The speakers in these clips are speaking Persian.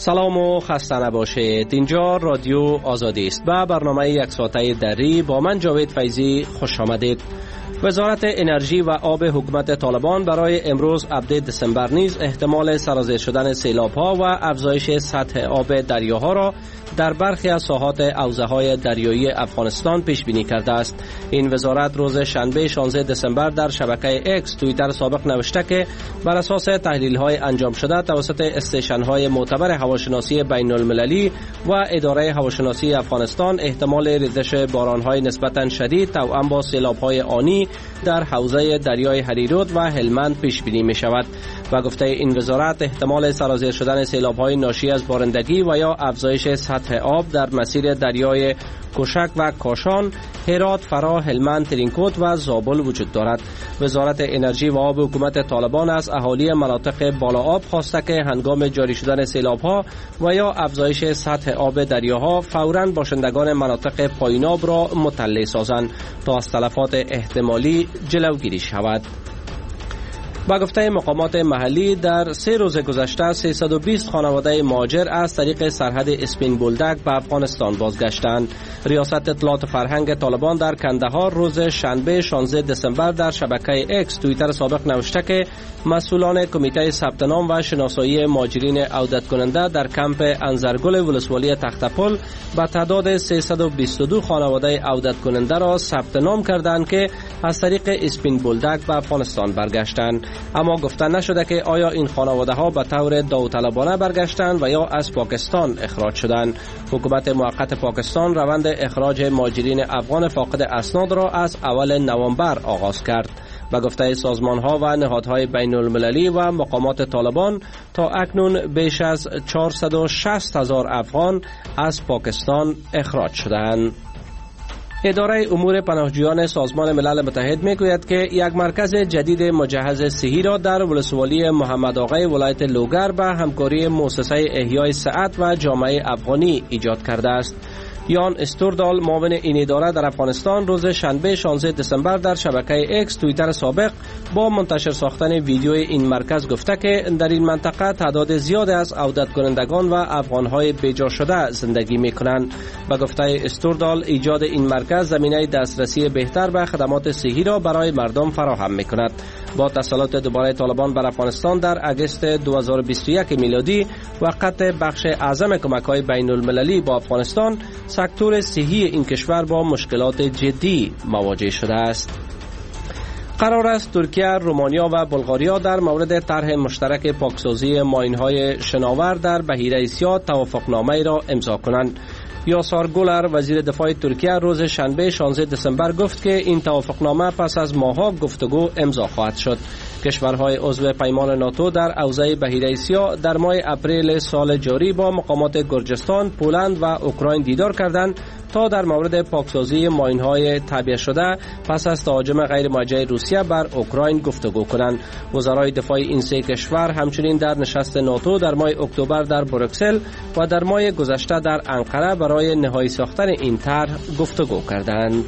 سلام و خسته نباشید. اینجا رادیو آزادی است و برنامه یک ساعته دری با من جاوید فیضی خوش آمدید. وزارت انرژی و آب حکومت طالبان برای امروز 7 دسامبر نیز احتمال سرازیر شدن سیلاب‌ها و افزایش سطح آب دریاها را در برخی از ساحات حوزه‌های دریایی افغانستان پیش بینی کرده است. این وزارت روز شنبه 16 دسامبر در شبکه اکس توییتر سابق نوشته که بر اساس تحلیل‌های انجام شده توسط استیشن‌های معتبر هواشناسی بین‌المللی و اداره هواشناسی افغانستان احتمال ریزش باران‌های نسبتاً شدید توأم با سیلاب‌های آنی در حوزه دریای هریرود و هلمند پیش بینی می شود. و گفته این وزارت احتمال سرازیر شدن سیلاب‌های ناشی از بارندگی و یا افزایش سطح آب در مسیر دریای کوشک و کاشان، هرات، فرا، هلمند، ترینکوت و زابل وجود دارد. وزارت انرژی و آب حکومت طالبان از اهالی مناطق بالا آب خواسته که هنگام جاری شدن سیلاب‌ها و یا افزایش سطح آب دریاها فوراً باشندگان مناطق پایین آب را مطلع سازند تا از تلفات احتمالی جلوگیری شود. با گفته مقامات محلی در 3 روز گذشته 320 خانواده مهاجر از طریق سرحد اسپین بولدک به افغانستان بازگشتند. ریاست اطلاعات فرهنگ طالبان در کندهار روز شنبه 16 دسامبر در شبکه اکس توییتر سابق نوشته که مسئولان کمیته ثبت نام و شناسایی مهاجرین عودت کننده در کمپ انزرگل ولسوالی تختپل به تعداد 322 خانواده عودت کننده را ثبت نام کردند که از طریق اسپین بولدک به افغانستان برگشتند. اما گفته نشده که آیا این خانواده ها به طور داوطلبانه برگشتند و یا از پاکستان اخراج شدند. حکومت موقت پاکستان روند اخراج مهاجرین افغان فاقد اسناد را از اول نوامبر آغاز کرد. به گفته سازمان ها و نهادهای بین المللی و مقامات طالبان تا اکنون بیش از 460,000 افغان از پاکستان اخراج شدند. اداره امور پناهجویان سازمان ملل متحد میگوید که یک مرکز جدید مجهز صحی را در ولسوالی محمد آقای ولایت لوگر به همکاری مؤسسه احیای صحت و جامعه افغانی ایجاد کرده است. یان استوردال معاون این اداره در افغانستان روز شنبه 16 دسامبر در شبکه اکس توییتر سابق با منتشر ساختن ویدیو این مرکز گفته که در این منطقه تعداد زیاد از عودت کنندگان و افغانهای بیجا شده زندگی میکنند. و گفته استوردال ایجاد این مرکز زمینه دسترسی بهتر به خدمات صحی را برای مردم فراهم میکند. با تسلط دوباره طالبان بر افغانستان در اگست 2021 میلادی وقت بخش اعظم کمک‌های بین المللی با افغانستان، سکتور صحی این کشور با مشکلات جدی مواجه شده است. قرار است ترکیه، رومانیا و بلغاریا در مورد طرح مشترک پاکسازی ماین‌های شناور در بحیره اسیا توافقنامه را امضا کنند. یاسار گولر وزیر دفاع ترکیه روز شنبه 16 دسامبر گفت که این توافقنامه پس از ماه‌ها گفتگو امضا خواهد شد. کشورهای عضو پیمان ناتو در حوزه بحیره اسیا در ماه اپریل سال جاری با مقامات گرجستان، پولند و اوکراین دیدار کردند تا در مورد پاکسازی ماین‌های تعبیه شده پس از تهاجم غیر موجه روسیه بر اوکراین گفتگو کنند. وزرای دفاع این 3 کشور همچنین در نشست ناتو در ماه اکتبر در بروکسل و در ماه گذشته در انقره برای نهایی ساختن این طرح گفتگو کردند.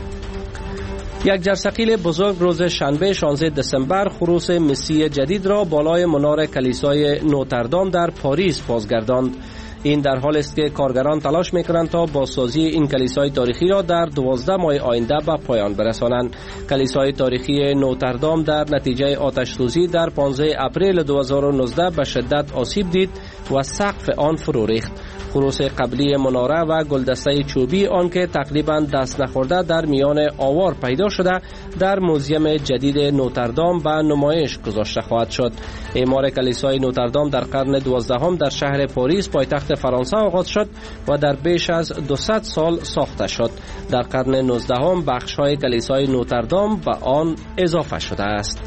یک جرثقیل بزرگ روز شنبه 16 دسامبر خروس مسی جدید را بالای منار کلیسای نوتردام در پاریس بازگرداند. این در حال است که کارگران تلاش می‌کنند تا بازسازی این کلیسای تاریخی را در 12 ماه آینده به پایان برسانند. کلیسای تاریخی نوتردام در نتیجه آتش‌سوزی در 15 اپریل 2019 به شدت آسیب دید و سقف آن فرو ریخت. خروس قبلی مناره و گلدسته چوبی آن که تقریباً دست نخورده در میان آوار پیدا شده در موزیم جدید نوتردام به نمایش گذاشته خواهد شد. اعمار کلیسای نوتردام در قرن 12 در شهر پاریس پایتخت فرانسه آغاز شد و در بیش از 200 سال ساخته شد. در قرن 19 بخش‌های کلیسای نوتردام به آن اضافه شده است.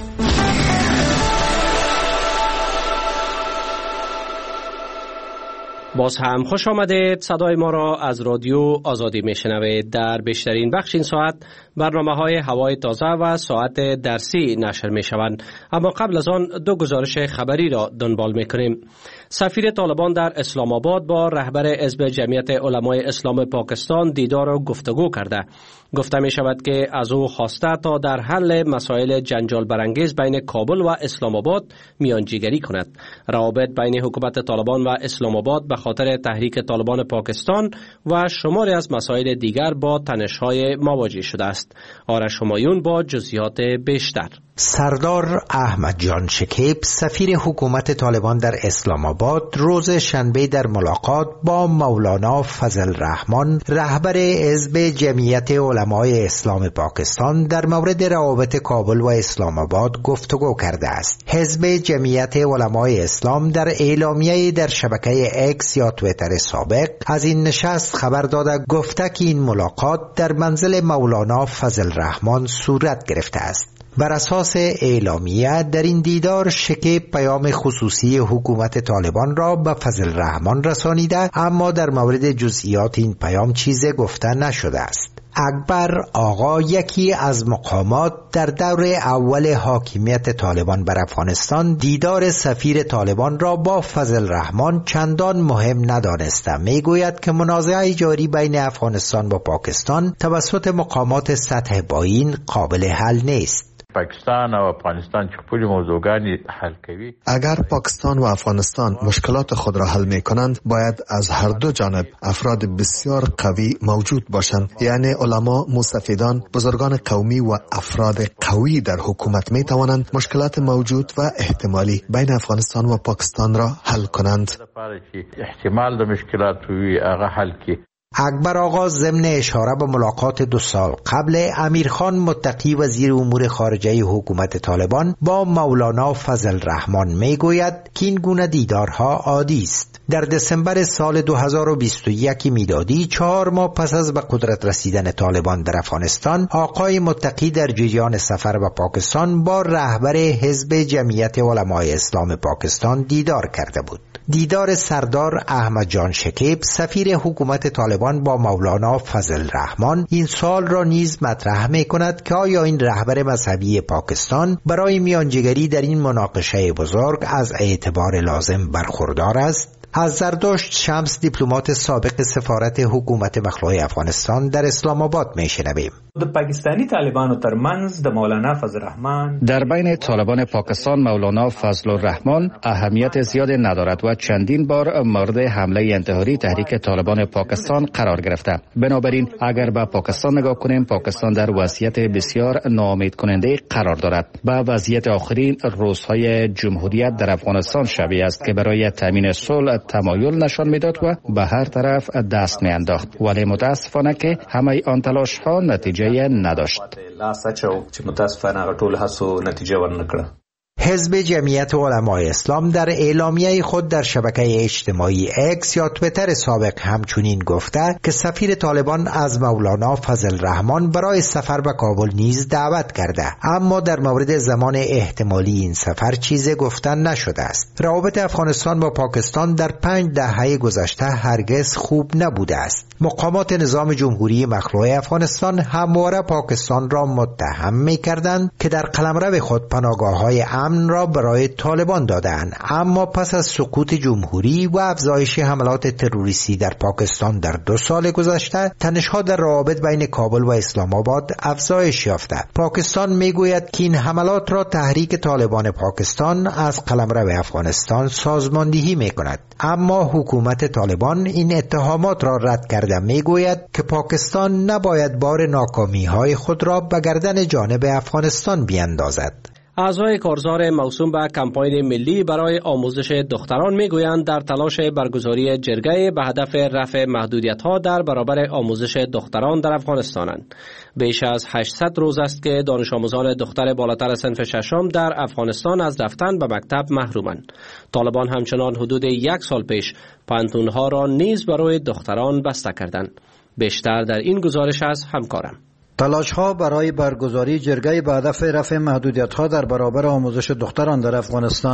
باز هم خوش آمدید. صدای ما را از رادیو آزادی میشنوید. در بیشترین بخش این ساعت برنامه‌های هوای تازه و ساعت درسی نشر میشوند، اما قبل از آن دو گزارش خبری را دنبال میکنیم. سفیر طالبان در اسلام آباد با رهبر حزب جمعیت علمای اسلام پاکستان دیدار و گفتگو کرده. گفته می شود که از او خواسته تا در حل مسائل جنجال برانگیز بین کابل و اسلام آباد میانجیگری کند. روابط بین حکومت طالبان و اسلام آباد به خاطر تحریک طالبان پاکستان و شماری از مسائل دیگر با تنش‌های مواجه شده است. آرش همایون با جزئیات بیشتر. سردار احمد جان شکیب سفیر حکومت طالبان در اسلام آباد روز شنبه در ملاقات با مولانا فضل رحمان رهبر حزب جمعیت علمای اسلام پاکستان در مورد روابط کابل و اسلام آباد گفتگو کرده است. حزب جمعیت علمای اسلام در اعلامیه در شبکه اکس یا توییتر سابق از این نشست خبر داده گفته که این ملاقات در منزل مولانا فضل رحمان صورت گرفته است. بر اساس اعلامیه در این دیدار شکیب پیام خصوصی حکومت طالبان را به فضل رحمان رسانیده، اما در مورد جزئیات این پیام چیزی گفته نشده است. اکبر آقا، یکی از مقامات در دور اول حاکمیت طالبان بر افغانستان، دیدار سفیر طالبان را با فضل رحمان چندان مهم ندانسته. میگوید که منازعه جاری بین افغانستان و پاکستان توسط مقامات سطح پایین قابل حل نیست. پاکستان و افغانستان چې خپل موضوعګانی حل کوي. اگر پاکستان و افغانستان مشکلات خود را حل می‌کنند، باید از هر دو جانب افراد بسیار قوی موجود باشند، یعنی علما، مستفیدان، بزرگان قومی و افراد قوی در حکومت می‌توانند مشکلات موجود و احتمالی بین افغانستان و پاکستان را حل کنند. احتمال د مشکلات وی هغه حل کی. اکبر آقا ضمن اشاره به ملاقات 2 سال قبل امیرخان متقی وزیر امور خارجه حکومت طالبان با مولانا فضل رحمان میگوید که این گونه دیدارها عادی است. در دسامبر سال 2021 میلادی 4 ماه پس از به قدرت رسیدن طالبان در افغانستان، آقای متقی در جریان سفر به پاکستان با رهبر حزب جمعیت علمای اسلام پاکستان دیدار کرده بود. دیدار سردار احمد جان شکیب سفیر حکومت طالبان با مولانا فضل رحمان این سوال را نیز مطرح می کند که آیا این رهبر مذهبی پاکستان برای میانجیگری در این مناقشه بزرگ از اعتبار لازم برخوردار است؟ از زردشت شمس، دیپلمات سابق سفارت حکومت مخلوع افغانستان در اسلام آباد میشنویم. د پاکستانی طالبانو ترمنځ د مولانا فضل الرحمن در بین طالبان پاکستان مولانا فضل الرحمن اهمیت زیاد ندارد و چندین بار مورد حمله انتحاری تحریک طالبان پاکستان قرار گرفته. بنابراین اگر به پاکستان نگاه کنیم، پاکستان در وضعیت بسیار ناامید کننده قرار دارد. به وضعیت آخرین روزهای جمهوریت در افغانستان شبیه است که برای تامین صلح تمایل نشان میداد و به هر طرف دست میانداخت، ولی متاسفانه که همه آن تلاش ها نتیجه نداشت. حزب جمعیت علمای اسلام در اعلامیه خود در شبکه اجتماعی اکس یا توییتر سابق همچنین گفته که سفیر طالبان از مولانا فضل رحمان برای سفر به کابل نیز دعوت کرده، اما در مورد زمان احتمالی این سفر چیزی گفتن نشده است. روابط افغانستان با پاکستان در 5 دهه گذشته هرگز خوب نبوده است. مقامات نظام جمهوری مخلوع افغانستان همواره پاکستان را متهم می‌کردند که در قلمرو خود پناهگاه‌های امن را برای طالبان دادند، اما پس از سقوط جمهوری و افزایش حملات تروریستی در پاکستان در 2 سال گذشته، تنش‌ها در روابط بین کابل و اسلام آباد افزایش یافته. پاکستان میگوید که این حملات را تحریک طالبان پاکستان از قلمرو افغانستان سازماندهی می‌کند، اما حکومت طالبان این اتهامات را رد کرده میگوید که پاکستان نباید بار ناکامی‌های خود را به گردن جانب افغانستان بیاندازد. اعضای کارزار موسوم به کمپاین ملی برای آموزش دختران میگویند در تلاش برگزاری جرگه به هدف رفع محدودیت‌ها در برابر آموزش دختران در افغانستانند. بیش از 800 روز است که دانش آموزان دختر بالاتر صنف ششم در افغانستان از رفتن به مکتب محرومند. طالبان همچنان حدود 1 سال پیش پانتون‌ها را نیز برای دختران بسته کردند. بیشتر در این گزارش از همکارم. تلاش‌ها برای برگزاری جرگه به هدف رفع محدودیت‌ها در برابر آموزش دختران در افغانستان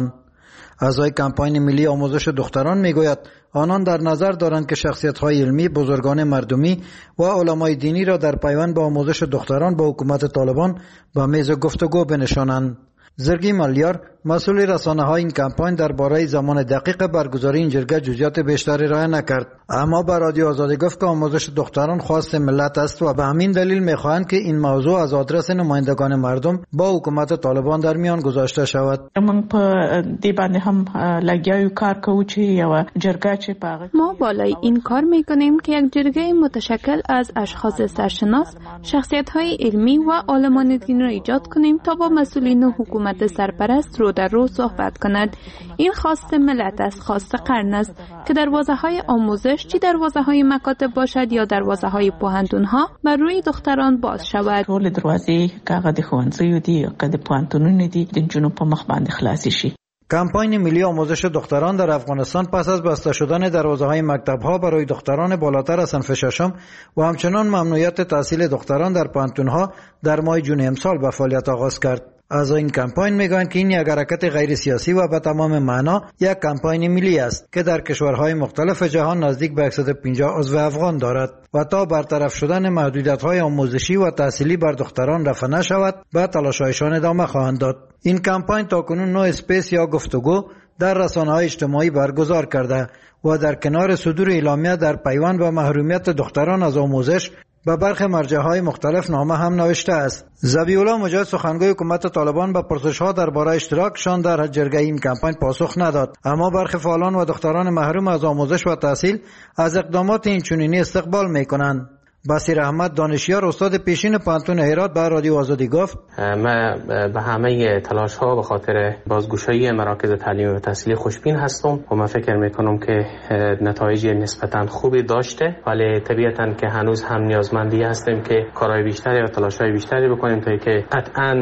اعضای کمپاین ملی آموزش دختران میگوید آنان در نظر دارند که شخصیت‌های علمی، بزرگان مردمی و علمای دینی را در پیوند با آموزش دختران با حکومت طالبان به میز گفتگو بنشانند. زرگی ملیار مسئول رسانه‌های این کمپاین درباره زمان دقیق برگزاری این جرگه جزئیات بیشتری ارائه نکرد، اما به رادیو آزادی گفت که آموزش دختران خواست ملت است و به همین دلیل می‌خواهند که این موضوع از آدرس نمایندگان مردم با حکومت طالبان در میان گذاشته شود. ما بالای این کار می‌کنیم که یک جرگه متشکل از اشخاص سرشناس، شخصیت‌های علمی و عالمان دین را ایجاد کنیم تا با مسئولین حکومت سرپرست رو در رو صحبت کند. این خواست ملت است، خواست قرن است که دروازه‌های آموزش چی دروازه‌های مکاتب باشد یا دروازه‌های پوهنتون‌ها بر روی دختران باز شود. ټول دروازې کاغه د ښوونځیو دي او د پوهنتونونو دي د نجونو په مخ باندې خلاصې شي. کمپاین ملی آموزش دختران در افغانستان پس از بسته شدن دروازه‌های مکتب‌ها برای دختران بالاتر از صنف ششم و همچنان ممنوعیت تحصیل دختران در پوهنتون‌ها در ماه جون امسال به فعالیت آغاز کرد. از این کمپاین میگویند که این یک حرکت غیر سیاسی و به تمام معنا یک کمپاین ملی است که در کشورهای مختلف جهان نزدیک به 150 عضو افغان دارد و تا برطرف شدن محدودیت‌های آموزشی و تحصیلی بر دختران رفع نشود به تلاش‌هایشان ادامه خواهند داد. این کمپاین تاکنون 9 اسپیس یا گفتگو در رسانه‌های اجتماعی برگزار کرده و در کنار صدور اعلامیه در پیوند به محرومیت دختران از آموزش به برخی مرجع‌های مختلف نامه هم نوشته است. ذبیح‌الله مجاهد سخنگوی حکومت طالبان به پرسش‌ها درباره اشتراکشان در جرگه این کمپاین پاسخ نداد، اما برخی فعالان و دختران محروم از آموزش و تحصیل از اقدامات این چنینی استقبال می‌کنند. بصیر احمد دانشیار استاد پیشین پوهنتون هرات به رادیو آزادی گفت من به همه تلاش ها به خاطر بازگشایی مراکز تعلیمی و تحصیلی خوشبین هستم و من فکر میکنم که نتایج نسبتا خوبی داشته، ولی طبیعتا که هنوز هم نیازمندی هستیم که کارهای بیشتری و تلاش های بیشتری بکنیم تا که قطعا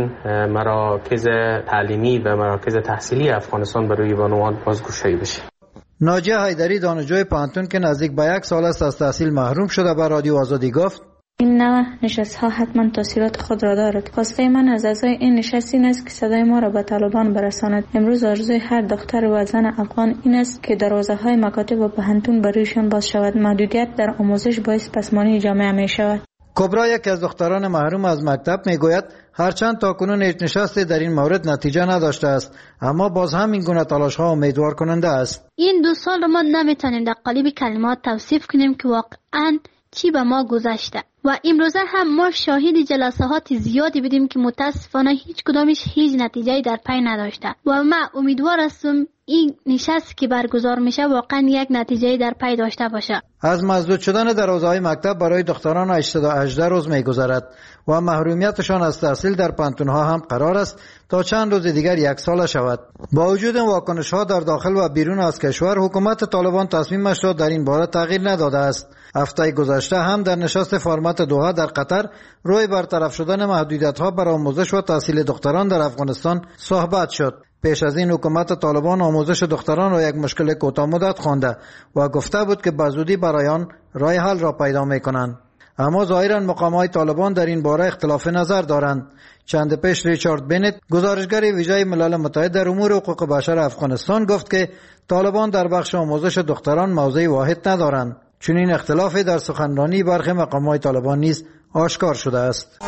مراکز تعلیمی و مراکز تحصیلی افغانستان برای بانوان بازگشایی بشه. ناجیه حیدری دانشجوی پوهنتون که نزدیک به 1 سال است از تحصیل محروم شده به رادیو آزادی گفت این نوع نشست ها حتما تاثیرات خود را دارد. خواسته من از اعضای این نشست این است که صدای ما را به طالبان برساند. امروز آرزوی هر دختر و زن افغان این است که دروازه های مکاتب و پوهنتون برایشان باز شود. محدودیت در آموزش باعث پسمانی جامعه می شود. کبرا یکی از دختران محروم از مکتب میگوید هرچند تاکنون هیچ نشستی در این مورد نتیجه نداشته است، اما باز هم این گونه تلاش‌ها امیدوار کننده است. این 2 سال ما نمیتونیم در قالب کلمات توصیف کنیم که واقعاً چی به ما گذشته و امروزه هم ما شاهد جلسات زیادی بودیم که متاسفانه هیچ کدامش هیچ نتیجه‌ای در پی نداشته و ما امیدوار هستم این نشست که برگزار میشه واقعا یک نتیجه‌ای در پی داشته باشه. از مسدود شدن دروازه‌های مکتب برای دختران 818 روز می‌گذرد و محرومیتشان از تحصیل در پانتون‌ها هم قرار است تا چند روز دیگر 1 ساله شود. با وجود واکنش‌ها در داخل و بیرون از کشور، حکومت طالبان تصمیمش را در این باره تغییر نداده است. هفته گذشته هم در نشست فرمت دوحه در قطر روی برطرف شدن محدودیت‌ها بر آموزش و تحصیل دختران در افغانستان صحبت شد. پیش از این حکومت طالبان آموزش دختران را یک مشکل کوتاه مدت خوانده و گفته بود که به زودی برای آن راه حل را پیدا می‌کنند. اما ظاهراً مقام‌های طالبان در این باره اختلاف نظر دارند. چند پیش ریچارد بنت، گزارشگر ویژه ملل متحد در امور حقوق بشر افغانستان، گفت که طالبان در بخش آموزش دختران موضع واحد ندارند. چنین اختلافی در سخنرانی برخی مقام‌های طالبان نیز آشکار شده است.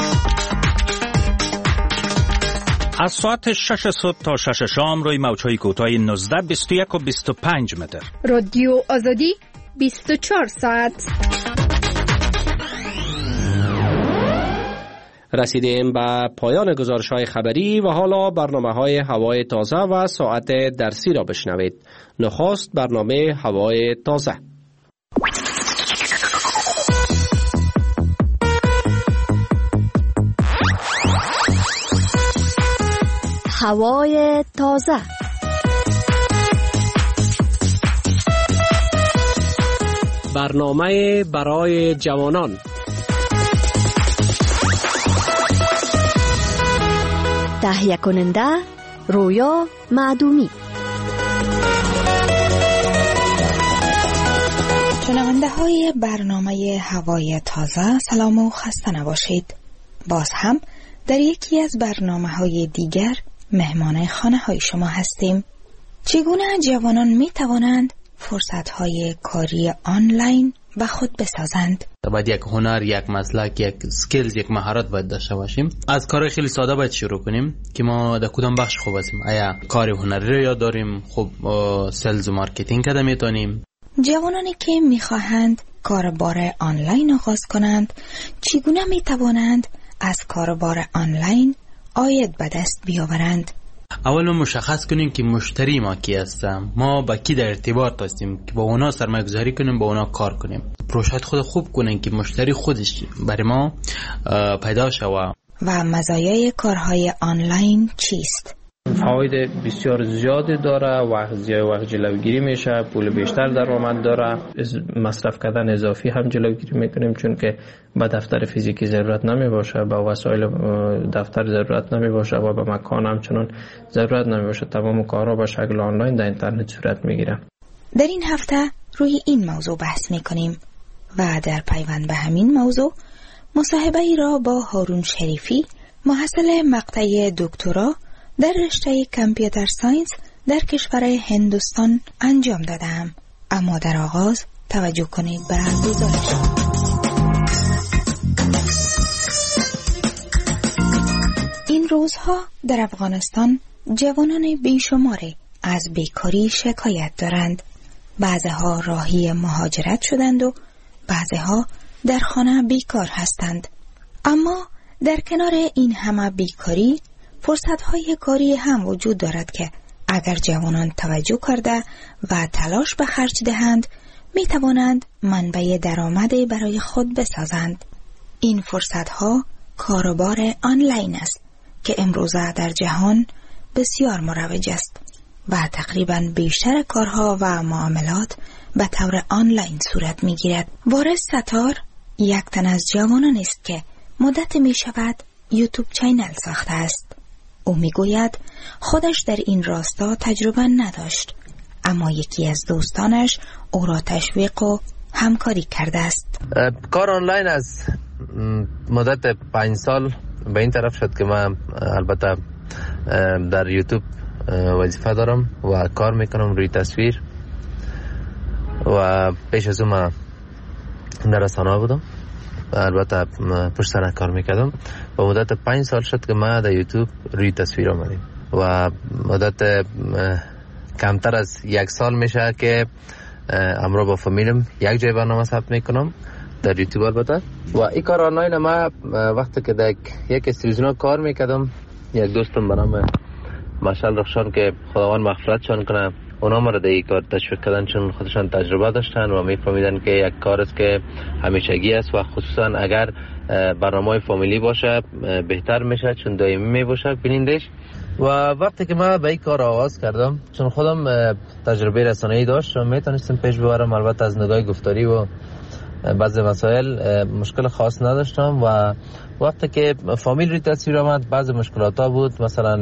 از ساعت 6 صبح تا 6 شام روی موج‌های کوتاه 19، 21 و 25 متر. رادیو آزادی 24 ساعت. رسیدیم به پایان گزارش‌های خبری و حالا برنامه‌های هوای تازه و ساعت درسی را بشنوید. نخست برنامه هوای تازه. هوای تازه. برنامه برای جوانان. تهیه کننده رویا معدومی. شنونده های برنامه هوای تازه، سلام و خسته نباشید. باز هم در یکی از برنامه های دیگر مهمان خانه های شما هستیم. چگونه جوانان می توانند فرصت‌های کاری آنلاین به خود بسازند؟ باید یک هنر، یک مسلک، یک سکیلز، یک مهارت باید داشته باشیم. از کار خیلی ساده باید شروع کنیم که ما در کدام بخش خوب هستیم. آیا کار هنری رو یاد داریم؟ خب سلز و مارکتینگ کده میتونیم. جوانانی که میخواهند کاربار آنلاین آغاز کنند چگونه میتوانند از کاربار آنلاین عاید به دست بیاورند؟ اول مشخص کنیم که مشتری ما کی هستیم، ما با کی در ارتباط هستیم که با اونا سرمایه گذاری کنیم، با اونا کار کنیم. پروژه خود خوب کنیم که مشتری خودش برای ما پیدا شود. و مزایای کارهای آنلاین چیست؟ فواید بسیار زیادی داره، وقت جلوگیری میشه، پول بیشتر درآمد داره، مصرف کردن اضافی هم جلوگیری میکنیم چون که به دفتر فیزیکی ضرورت نمی باشه، به وسایل دفتر ضرورت نمی باشه و به مکان همچنان ضرورت نمی باشه. تمام کارها به شکل آنلاین در اینترنت صورت میگیره. در این هفته روی این موضوع بحث میکنیم و در پیوند به همین موضوع مصاحبه ای را با هارون شریفی، محصل مقطع دکترا در رشته کامپیوتر ساینس در کشور هندوستان انجام دادم. اما در آغاز توجه کنید به گزارش. این روزها در افغانستان جوانان بیشماری از بیکاری شکایت دارند. بعضها راهی مهاجرت شدند و بعضها در خانه بیکار هستند. اما در کنار این همه بیکاری فرصت‌های کاری هم وجود دارد که اگر جوانان توجه کرده و تلاش به خرج دهند می توانند منبع درآمدی برای خود بسازند. این فرصت‌ها کاروبار آنلاین است که امروزه در جهان بسیار مروج است و تقریباً بیشتر کارها و معاملات به طور آنلاین صورت می گیرد. وارث ستار یک تن از جوانان است که مدت می شود یوتیوب چینل ساخته است. او میگوید خودش در این راستا تجربه نداشت، اما یکی از دوستانش او را تشویق و همکاری کرده است. کار آنلاین از مدت 5 سال به این طرف شد که من البته در یوتیوب وظیفه دارم و کار میکنم روی تصویر و پیش از اون من در رسانه بودم، البته پشت سر کار میکردم و مدت 5 سال شد که ما در یوتیوب روی تصویر آمدیم و مدت کمتر از 1 سال میشه که امروز با فامیلم یک جای برنامه ثبت میکنم در یوتیوب البته. و این کار آنلاین ما وقتی که در یک استودیو کار میکردم، یک دوستم به نام مشعل رخشان که خداوند مغفرتشان کنه، اونا ما را در این کار تشویق کردن چون خودشان تجربه داشتن و میفهمیدن که یک کار است که همیشگی است و خصوصا اگر برنامه فامیلی باشه بهتر میشه چون دائمی میباشه بینندش. و وقتی که من به این کار آغاز کردم چون خودم تجربه رسانه‌ای داشتم میتونستم پیش ببرم، البته از نگاه گفتاری و بعضی مسائل مشکل خاص نداشتم و وقتی که فامیل روی تصویر آمد بعضی مشکلات ها بود، مثلا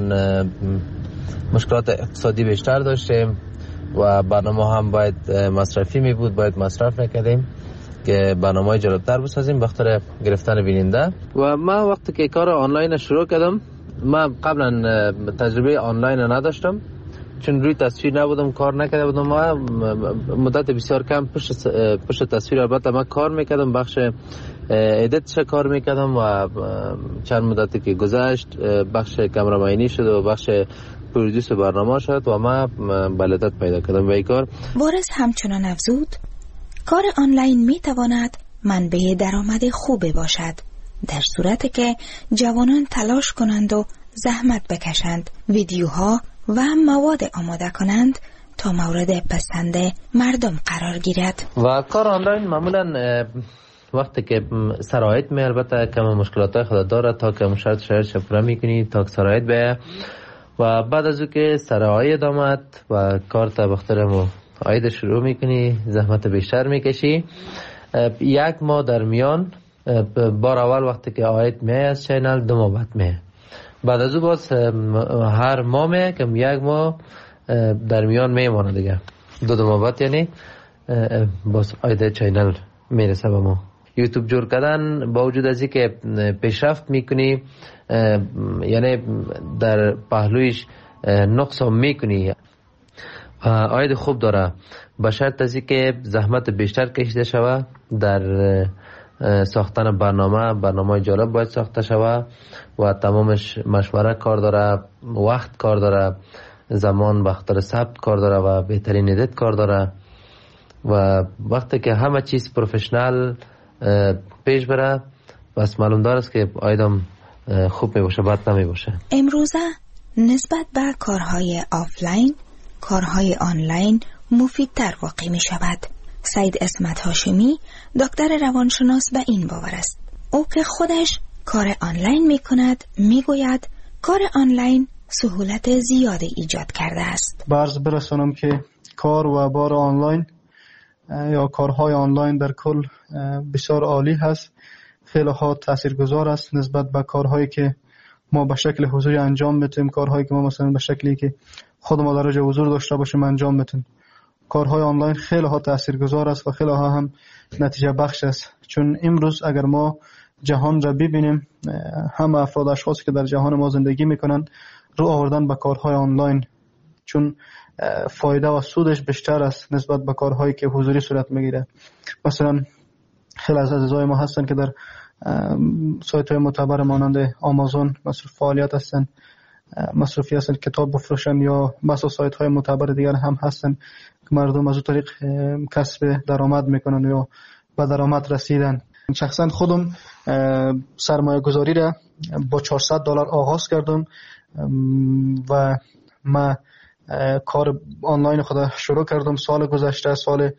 مشکلات اقتصادی بیشتر داشتیم و برنامه هم باید مصرفی می بود، باید مصرف میکردیم که برنامه جلوتر بسازیم بخاطر گرفتن بیننده. و من وقتی که کار آنلاین شروع کردم، من قبلا تجربه آنلاین نداشتم چون روی تصویر نبودم، کار نکرده بودم. ما مدت بسیار کم پشت تصویر البته من کار میکردم، بخش ادیتش کار میکردم و چند مدتی که گذشت بخش کامرامانی شد و بخش پرودوس برنامه شد و ما بلدت پیدا کردم به این کار. وارث همچنان افزود کار آنلاین میتواند منبع درآمد خوبی باشد در صورتی که جوانان تلاش کنند و زحمت بکشند، ویدیوها و مواد آماده کنند تا مورد پسند مردم قرار گیرد. و کار آنلاین معمولا وقتی که سرایت می البته کم مشکلات خود داره تا که شرط شفره میکنی تا که سرایت به و بعد از اون که سرایت آمد و کار تا بخترم و آید شروع میکنی، زحمت بیشتر میکشی. 1 ماه در میان بار اول وقتی که آید می از چینل 2 ماه بعد می، بعد از اون باز هر ماه می که 1 ماه در میان میمانه دیگه 2 ماه بعد یعنی باز آید چینل میرسه به ما. یوتیوب جور کردن با وجود از اینکه پیشرفت میکنی یعنی در پهلویش نقص هم میکنی عاید خوب داره، به شرط از که زحمت بیشتر کشیده شود در ساختن برنامه جالب باید ساخته شود و تمامش مشوره کار داره، وقت کار داره، زمان به خاطر ثبت کار داره و بهترین ادیت کار داره و وقتی که همه چیز پروفشنال پیش بره بس معلوم داره است که آیدم خوب می باشه، بد نمی باشه. امروزه نسبت به کارهای آفلاین کارهای آنلاین مفیدتر واقع می شود. سید اسمت هاشمی دکتر روانشناس به این باور است. او که خودش کار آنلاین می کند می گوید کار آنلاین سهولت زیادی ایجاد کرده است. عرض برسانم که کار و بار آنلاین یا کارهای آنلاین در کل بسیار عالی هست، خیلی ها تاثیرگذار است نسبت به کارهایی که ما به شکل حضوری انجام میتیم، کارهایی که ما مثلا به شکلی که خود ما در جای حضور داشته باشیم انجام میتیم. کارهای آنلاین خیلی ها تاثیرگذار است و خیلی ها هم نتیجه بخش است، چون امروز اگر ما جهان را ببینیم همه افراد اشخاصی که در جهان ما زندگی میکنن رو آوردن به کارهای آنلاین، چون فایده و سودش بیشتر است نسبت به کارهایی که حضوری صورت میگیره. مثلا خیلی از عزیزای ما هستن که در سایت های معتبر مانند آمازون مصروف فعالیت هستن، مصروفی هستن کتاب بفروشن، یا مثلا سایت های معتبر دیگر هم هستن که مردم از اون طریق کسب درآمد میکنن یا به درآمد رسیدن. شخصا خودم سرمایه گذاری را با $400 آغاز کردم و من کار آنلاین خود شروع کردم سال گذشته، سال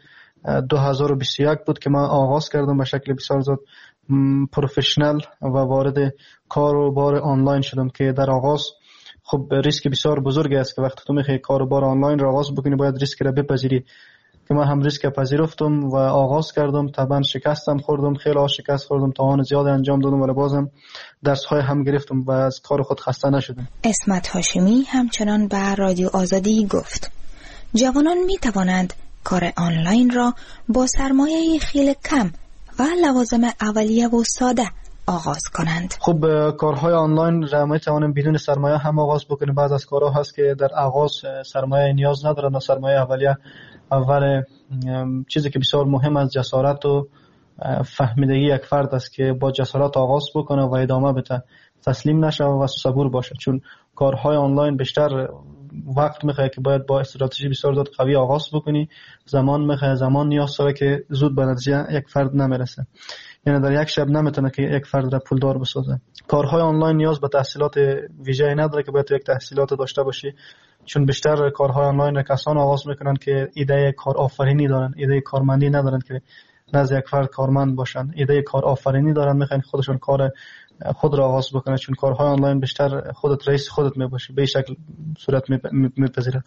2021 بود که من آغاز کردم به شکل بسیار زیاد پروفشنال و وارد کار و بار آنلاین شدم که در آغاز خب ریسک بسیار بزرگی است که وقتی تو میخوای کار و بار آنلاین را آغاز بکنی باید ریسک را بپذیری، که من هم ریسک پذیرفتم و آغاز کردم. طبعا شکستم خوردم، خیلی شکست خوردم، توان زیاد انجام دادم ولی بازم درس های هم گرفتم و از کار خود خسته نشدم. اسمت هاشمی همچنان به رادیو آزادی گفت جوانان می توانند کار آنلاین را با سرمایه خیلی کم و لوازم اولیه و ساده آغاز کنند. خب کارهای آنلاین را می توانیم بدون سرمایه هم آغاز بکنیم. بعض از کارها هست که در آغاز سرمایه نیاز ندارن و سرمایه اولیه اول چیزی که بسیار مهم است جسارت و فهمیدگی یک فرد است که با جسارت آغاز بکنه و ادامه بده، تسلیم نشه و صبور باشه، چون کارهای آنلاین بیشتر وقت میخواد که باید با استراتژی بسیار زیاد قوی آغاز بکنی، زمان میخواد، زمان نیاز داره که زود به نتیجه یک فرد نمیرسه، یعنی در یک شب نمیتونه که یک فرد را پولدار بسازه. کارهای آنلاین نیاز به تحصیلات ویژه‌ای نداره که باید یک تحصیلات داشته باشی، چون بیشتر کارهای آنلاین را کسان آغاز میکنن که ایده کار آفرینی دارن، ایده کارمندی ندارن که نزد یک فرد کارمند باشن، ایده کار آفرینی دارن، میخوان خودشون کار خود را آغاز بکنن، چون کارهای آنلاین بیشتر خودت رئیس خودت میباشی، به این شکل صورت میپذیره.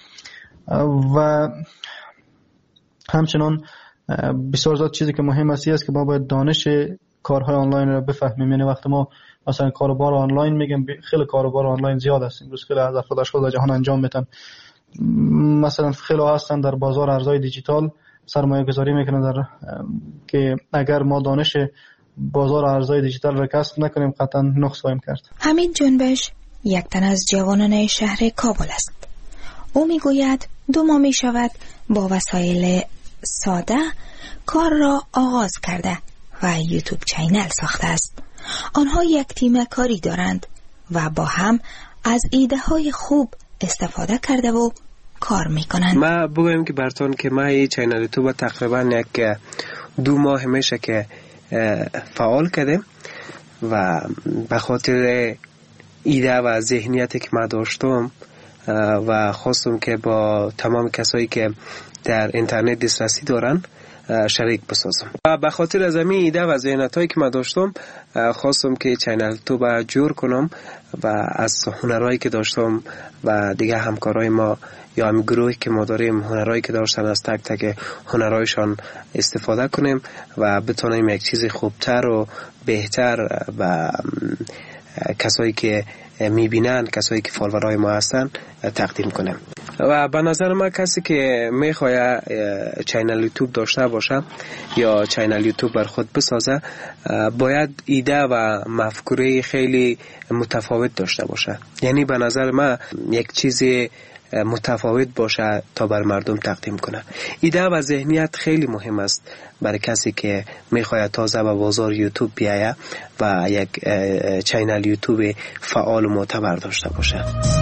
و همچنان بسیار زیاد چیزی که مهم است که ما باید دانش کارهای آنلاین را بفهمیم. یعنی وقتی ما مثلا کاروبار آنلاین میگم، خیلی کاروبار آنلاین زیاد است امروز، خیلی از افراد خود جهان انجام میدن. مثلا خیلی هستن در بازار ارزهای دیجیتال سرمایه گذاری میکنن در که اگر ما دانش بازار ارزهای دیجیتال را کسب نکنیم قطعا نقص خواهیم کرد. حمید جنبش یک تن از جوانان شهر کابل است. او میگوید 2 ماه میشود با وسایل ساده کار را آغاز کرده و یوتیوب چینل ساخته است. آنها یک تیم کاری دارند و با هم از ایده های خوب استفاده کرده و کار میکنند. ما بگویم که براتون که ما این چینل یوتیوب تقریبا یک 2 ماه میشه که فعال کردیم و به خاطر ایده و ذهنیتی که ما داشتم و خواستم که با تمام کسایی که در اینترنت دسترسی دارن شریک بسازم و به خاطر از همین ایده و ذهنیتایی که من داشتم خواستم که چینل تو با جور کنم و از هنرهایی که داشتم و دیگه همکارای ما یا هم گروهی که ما داریم هنرهایی که داشتن از تک تک هنرهایشان استفاده کنیم و بتونیم یک چیز خوبتر و بهتر و کسایی که میبینن، کسایی که فالوورای ما هستن تقدیم کنیم. و به نظر من کسی که میخواد چینل یوتیوب داشته باشه یا چینل یوتیوب بر خود بسازه باید ایده و مفکوره خیلی متفاوت داشته باشه. یعنی به نظر من یک چیز متفاوت باشه تا بر مردم تقدیم کنه. ایده و ذهنیت خیلی مهم است برای کسی که میخواد تازه به بازار یوتیوب بیایه و یک چینل یوتیوب فعال و معتبر داشته باشه.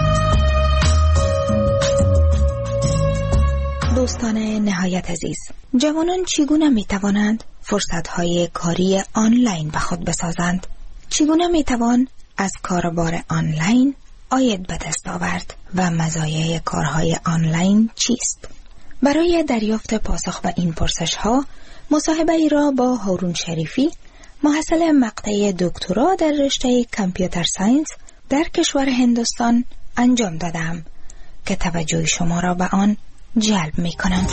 دوستان نهایت عزیز، جوانان چگونه می توانند فرصت‌های کاری آنلاین به خود بسازند؟ چگونه می توان از کاربار آنلاین عاید به دست آورد و مزایای کارهای آنلاین چیست؟ برای دریافت پاسخ به این پرسش‌ها مصاحبه ای را با هارون شریفی، محصل مقطع دکترا در رشته کامپیوتر ساینس در کشور هندوستان انجام دادم که توجه شما را به آن جلب می کنم.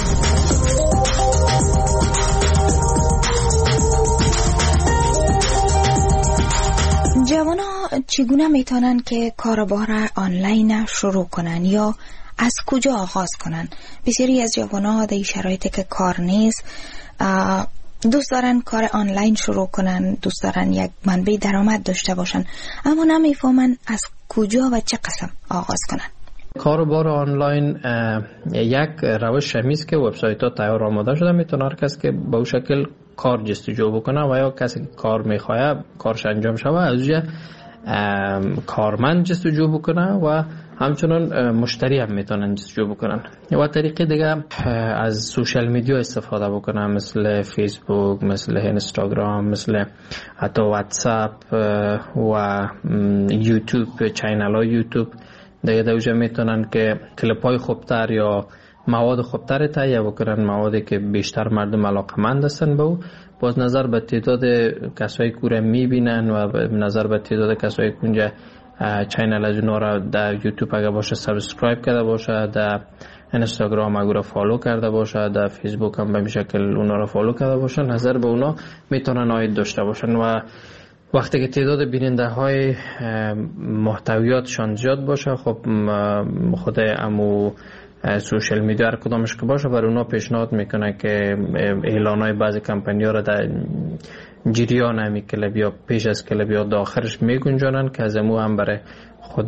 جوانا چگونه می توانند که کاربار آنلاین شروع کنند یا از کجا آغاز کنند؟ بسیاری از جوانا در شرایطی که کار نیست دوست دارن کار آنلاین شروع کنن، دوست دارن یک منبع درآمد داشته باشن، اما نمیفهمن از کجا و چه قسم آغاز کنن. کاربار آنلاین یک روش شمیست که وبسایت ها تیار آماده شده، میتونه هر کس که به اون شکل کار جستجو بکنه و یا کسی که کار میخواه کارش انجام شوه از اونجا کارمند جستجو بکنه و همچنان مشتری هم میتونن جستجو بکنن. و طریقه دیگه از سوشال میدیا استفاده بکنن، مثل فیسبوک، مثل اینستاگرام، مثل حتی واتساپ و یوتیوب، چینل های یوتیوب دیگه دوجه میتونن که کلیپ های خوبتر یا مواد خوبتر تهیه بکنن، موادی که بیشتر مردم علاقمند هستن به او. باز نظر به تعداد کسایی که رو میبینن و نظر به تعداد کسایی که اونجا چینل از اونا را در یوتیوب اگه باشه سابسکرایب کرده باشه، در اینستاگرام اگه را فالو کرده باشه، در فیسبوک هم به این شکل اونا را فالو کرده باشه، نظر به اونا میتونن عاید داشته باشن. و وقتی که تعداد بیننده های محتویاتشان زیاد باشه، خب خود امو سوشال میدیا هر کدامش که باشه برای اونا پیشنهاد میکنه که اعلانای بعضی کمپانی ها را در جریان همی کلب یا پیش از کلب یا داخلش میگنجانن که از امو هم برای خود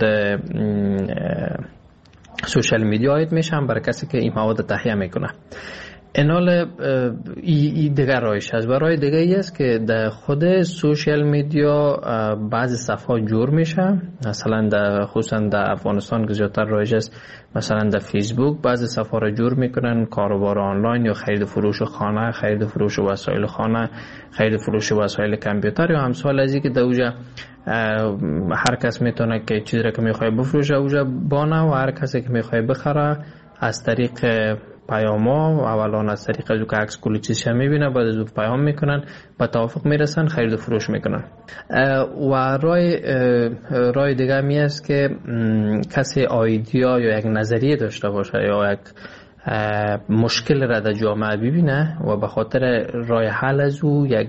سوشال میدیا عاید میشه، هم برای کسی که این مواد تهیه میکنه. اینال ای دیگر رایش هست. برای دیگه ای است که در خود سوشال میدیا بعضی صفحات جور میشه، مثلا در خصوصا در افغانستان که زیادتر رایج است، مثلا در فیسبوک بعضی صفحات را جور میکنن، کاروبار آنلاین یا خرید و فروش خانه، خرید و فروش وسایل خانه، خرید و فروش وسایل کامپیوتر یا امثال از این که در اوجا هر کس میتونه که چیزی را که میخواد بفروشه اوجا بانه و هر کسی که میخواد بخره از طریق پیاما و اولان از طریق از که عکس کلی چیزش میبینه، بعد از پیام میکنن، با توافق میرسن، خرید و فروش میکنن. و رای دیگه می است که کسی آیدیا یا یک نظریه داشته باشه یا یک مشکل را در جامعه ببینه و به خاطر رای حل از او یک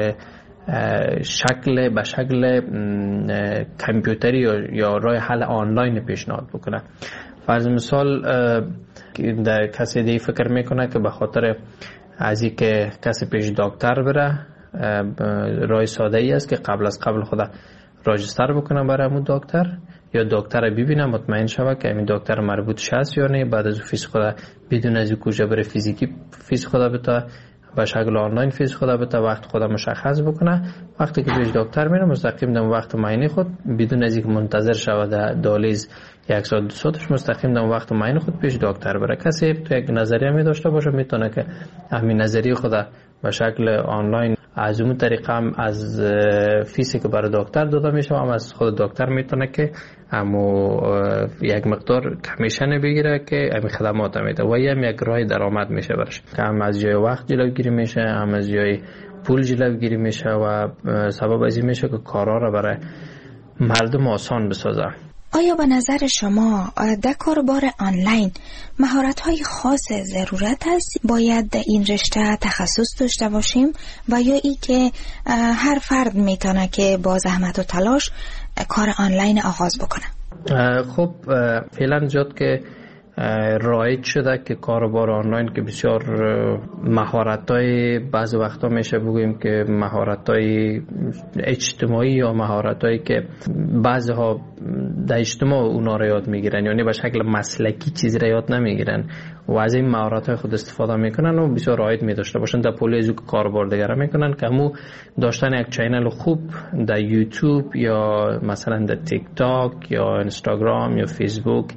به شکل کامپیوتری یا رای حل آنلاین پیشنهاد بکنه. فرض مثال در کسی دیگه فکر میکنه که به خاطر از این که کسی پیش دکتر بره، رای ساده ای است که قبل خدا راجستر بکنه برای همون دکتر یا دکتر ببینه مطمئن شوه که همین دکتر مربوط شست یا نه، بعد از فیس خدا بدون از کجا بره فیزیکی فیس خدا بتا به شکل آنلاین فیس خدا بتا وقت خدا مشخص بکنه. وقتی که پیش دکتر میره مستقیم در وقت معاینه خود بدون از اینکه منتظر شوه در دالیز یک ساعت دو ساعتش مستقیم در وقت معاینه خود پیش دکتر بره. کسی تو یک نظریه می داشته باشه میتونه که همین نظریه خدا به شکل آنلاین از اون طریقه هم از فیسی که برای دکتر داده میشه هم از خود دکتر میتونه که همو یک مقدار کمیشن بگیره که همین خدمات میده و هم یک راه درآمد میشه برش، که هم از جای وقت جلوگیری میشه، هم از جای پول جلوگیری میشه و سبب از این میشه که کارا را برای مردم آسان بسازه. آیا به نظر شما در کاربار آنلاین مهارت‌های خاص ضرورت است؟ باید در این رشته تخصص داشته باشیم و یا ای که هر فرد میتونه که با زحمت و تلاش کار آنلاین آغاز بکنه؟ خب فعلا زیاد که رایج شده که کاروبار آنلاین که بسیار مهارت‌های بعض وقتا میشه بگوییم که مهارت‌های اجتماعی یا مهارت‌هایی که بعضی‌ها در اجتماع اونا را یاد میگیرن، یعنی به شکل مسلکی چیزی را یاد نمیگیرن و از این مهارت‌های خود استفاده میکنن و بسیار رایج می‌داشته باشن در پول از کاروبار دیگر میکنن که همو داشتن یک چینل خوب در یوتیوب یا مثلا در تیک تاک یا اینستاگرام یا فیسبوک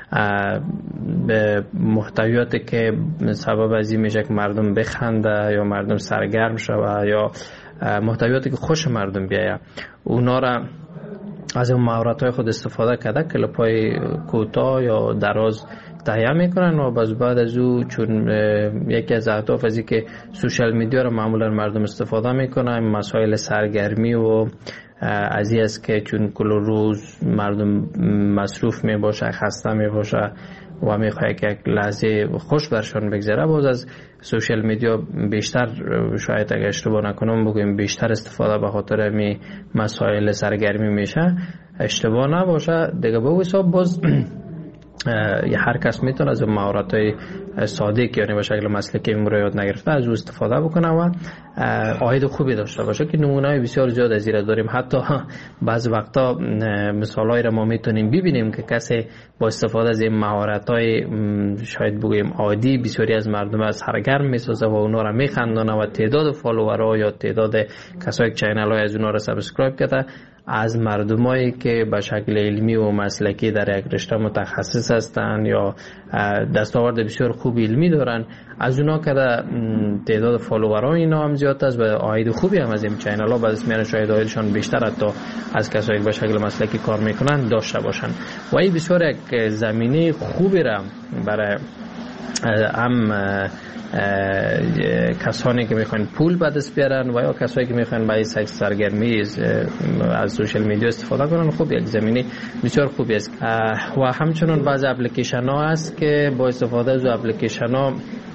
به محتویاتی که سبب از این میشه که مردم بخنده یا مردم سرگرم شوه یا محتویاتی که خوش مردم بیایه، اونا را از اون مهارت‌های خود استفاده کرده کلیپ‌های کوتاه یا دراز تهیه میکنن و بعد از او چون یکی از اهداف از که سوشال میدیا رو معمولا مردم استفاده میکنن، مسائل سرگرمی و از این است که چون کل روز مردم مصروف می باشه، خسته می باشه و می خواهد که یک لحظه خوش برشان بگذره، باز از سوشال میدیا بیشتر، شاید اگر اشتباه نکنم بگویم بیشتر استفاده به خاطر می مسائل سرگرمی میشه، اشتباه نباشه دیگه. به حساب باز هر کس میتونه از مهارت‌های ساده که یعنی به شکل مسلکی رو یاد نگرفته از او استفاده بکنه و عاید خوبی داشته باشه که نمونه‌های بسیار زیاد از این داریم. حتی بعض وقتا مثالایی را ما میتونیم ببینیم که کسی با استفاده از این مهارت‌های شاید بگویم عادی بسیاری از مردم از سرگرم میسازه و اونا را میخندونه و تعداد فالوورها یا تعداد کسایی که چینل‌های از اونا را سابسکرایب کرده از مردمایی که به شکل علمی و مسلکی در یک رشته متخصص هستند یا دستاورد بسیار خوب علمی دارن، از اونا که تعداد فالوورها اینا هم زیاد است و عاید خوبی هم از این چینل ها بعضی میان شاید عایدشان بیشتر حتی از کسایی که به شکل مسلکی کار میکنن داشته باشن و این بسیار یک زمینه خوبی را برای هم کسانی که میخوان پول به دست بیارن و یا کسایی که میخوان برای سرگرمی از سوشال میدیا استفاده کنن، خب یک زمینه بسیار خوبی است. و همچنین بعض اپلیکیشن ها هست که با استفاده از اپلیکیشن ها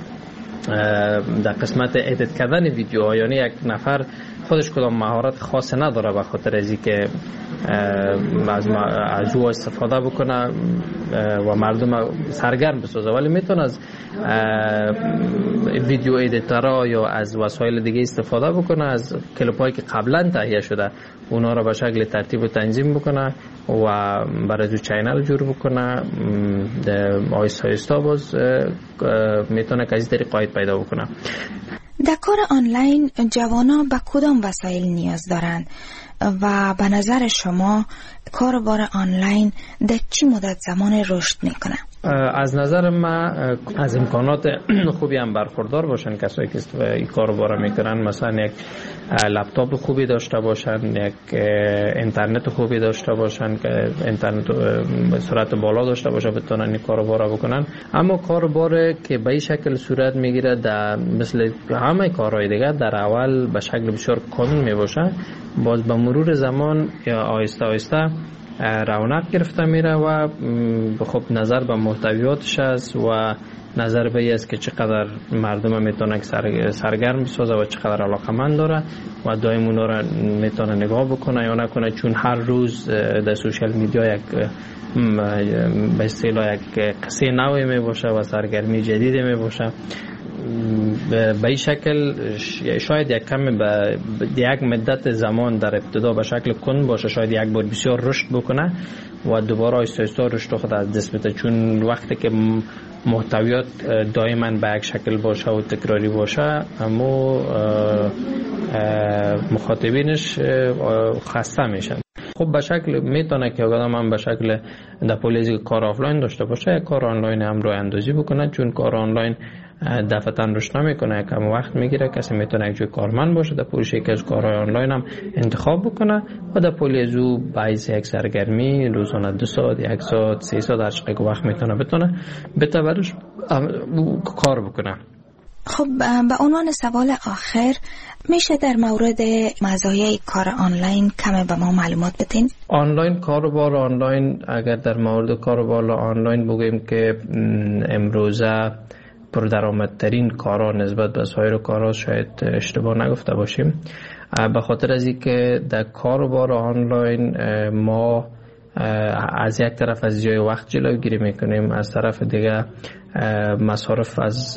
در قسمت ادیت کردن ویدیوها، یعنی یک نفر خودش کدام مهارت خاص نداره به خاطر از اینکه از او استفاده بکنه و مردم سرگرم بسازه، ولی میتونه از ویدیو ادیتورها یا از وسایل دیگه استفاده بکنه، از کلیپ‌هایی که قبلا تهیه شده اونا را به شکل ترتیب و تنظیم بکنه و برای جو چینل جور بکنه، آیستا آیستا باز میتونه که از این طریق عاید پیدا بکنه. در کار آنلاین جوانان به کدام وسایل نیاز دارند و به نظر شما کاربار آنلاین در چی مدت زمان رشد میکنه؟ از نظر من از امکانات خوبی هم برخوردار باشن کسایی که این کارو میکنن، مثلا یک لپتاپ خوبی داشته باشن، یک اینترنت خوبی داشته باشن که اینترنت به سرعت بالا داشته باشه بتونن این کارو بکنن. اما کاربار که به این شکل صورت میگیره در مثل همه کارهای دیگه در اول به شکل بسیار کند میباشه، باز به مرور زمان یا آهسته آهسته رونق گرفته میره و خب نظر به محتویاتش است و نظر به این است که چقدر مردم میتونه سرگرم بسازه و چقدر علاقمند داره و دائم اونا رو میتونه نگاه بکنه یا نکنه، چون هر روز در سوشال میدیا یک به اصطلاح یک قصه نوی میباشه و سرگرمی جدیدی میباشه. به این شکل شاید یک کمی به یک مدت زمان در ابتدا به شکل کند باشه، شاید یک بار بسیار رشد بکنه و دوباره آهسته آهسته رشد خود از دست بده، چون وقتی که محتویات دائما به یک شکل باشه و تکراری باشه اما مخاطبینش خسته میشن. خب به شکل میتونه که آدم هم به شکل در پولیزی کار آفلاین داشته باشه، کار آنلاین هم رو اندازی بکنه، چون کار آنلاین دفعتاً رشد نمیکنه، کم وقت میگیره. کسی میتونه یک جای کارمند باشه در پولش یکی از کارهای آنلاین هم انتخاب بکنه و در پولیز او باعث یک سرگرمی روزانه 2 ساعت 1 ساعت 3 ساعت هر چقدر وقت میتونه بتونه کار بکنه. خب به عنوان سوال آخر میشه در مورد مزایای کار آنلاین کمی به ما معلومات بدین؟ آنلاین کاروبار آنلاین، اگر در مورد کاروبار آنلاین بگویم که امروزه پردرآمدترین کارا نسبت به سایر کارا، شاید اشتباه نگفته باشیم، به خاطر از اینکه در کاروبار آنلاین ما از یک طرف از جای وقت جلوگیری میکنیم، از طرف دیگه مصارف از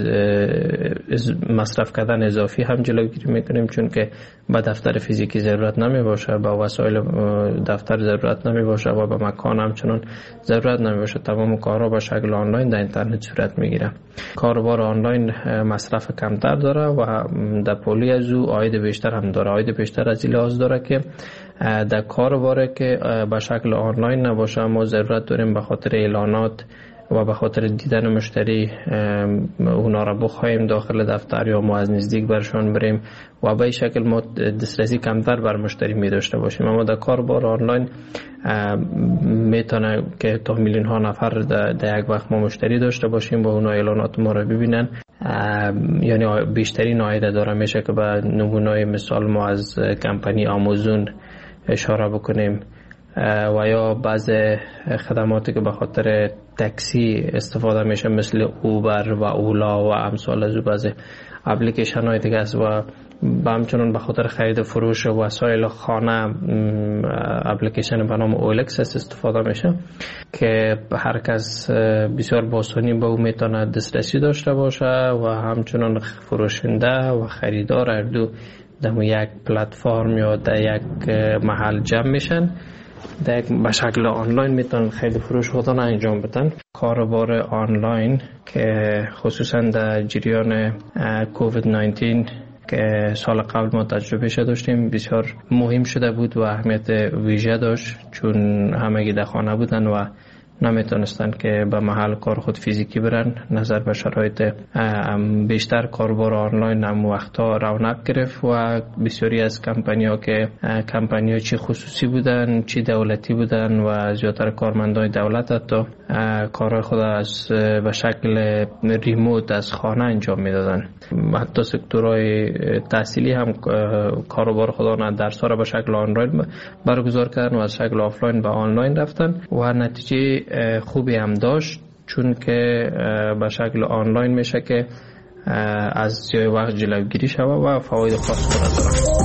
مصرف کردن اضافی هم جلوگیری میکنیم، چون که به دفتر فیزیکی ضرورت نمی باشه، به وسایل دفتر ضرورت نمی باشه و به مکان همچنان ضرورت نمی باشه. تمام کارها به شکل آنلاین در اینترنت صورت میگیره. کاروبار آنلاین مصرف کمتر داره و در پولی از او عاید بیشتر هم داره. عاید بیشتر از این لحاظ داره که در کاروباره که به شکل آنلاین نباشه ما ضرورت داریم به خاطر اعلانات و به خاطر دیدن مشتری اونا را بخوایم داخل دفتر یا ما از نزدیک برشان بریم و به این شکل ما دسترسی کمتر بر مشتری می داشته باشیم. اما در کاربار آنلاین میتونه که تا میلیون ها نفر در یک وقت ما مشتری داشته باشیم و اونا اعلانات ما را ببینن، یعنی بیشترین عاید داره. میشه که به نمونه مثال ما از کمپانی آمازون اشاره بکنیم و یا بعض خدماتی که به خاطر تاکسی استفاده میشه مثل اوبر و اولا و امثال از بعض اپلیکیشن های دیگه است و همچنان به خاطر خرید فروش وسایل خانه اپلیکیشن به نام اولکس استفاده میشه که هر کس بسیار با آسانی به او میتونه دسترسی داشته باشه و همچنان فروشنده و خریدار هر دو در یک پلتفرم یا در یک محل جمع میشن، به شکل آنلاین میتونن خرید فروش خودشون انجام بدن. کاروبار آنلاین که خصوصا در جریان کووید 19 که سال قبل ما تجربه داشتیم بسیار مهم شده بود و اهمیت ویژه داشت، چون همگی در خانه بودن و نمیتونستن که به محل کار خود فیزیکی برن. نظر به شرایط بیشتر کاربار آنلاین هم وقتا رونق گرفت و بسیاری از کمپانی‌ها که کمپانی‌ها چی خصوصی بودن چی دولتی بودن و زیادتر کارمندان دولت حتی کارهای خود از به شکل ریموت از خانه انجام میدادن. حتی سکتورهای تحصیلی هم کاروبار خودشون درس‌ها را به شکل آنلاین برگزار کردن و از شکل آفلاین به آنلاین رفتن و نتیجه خوبی هم داشت، چون که به شکل آنلاین میشه که از جای وقت جلوگیری شود و فواید خاص خود داره.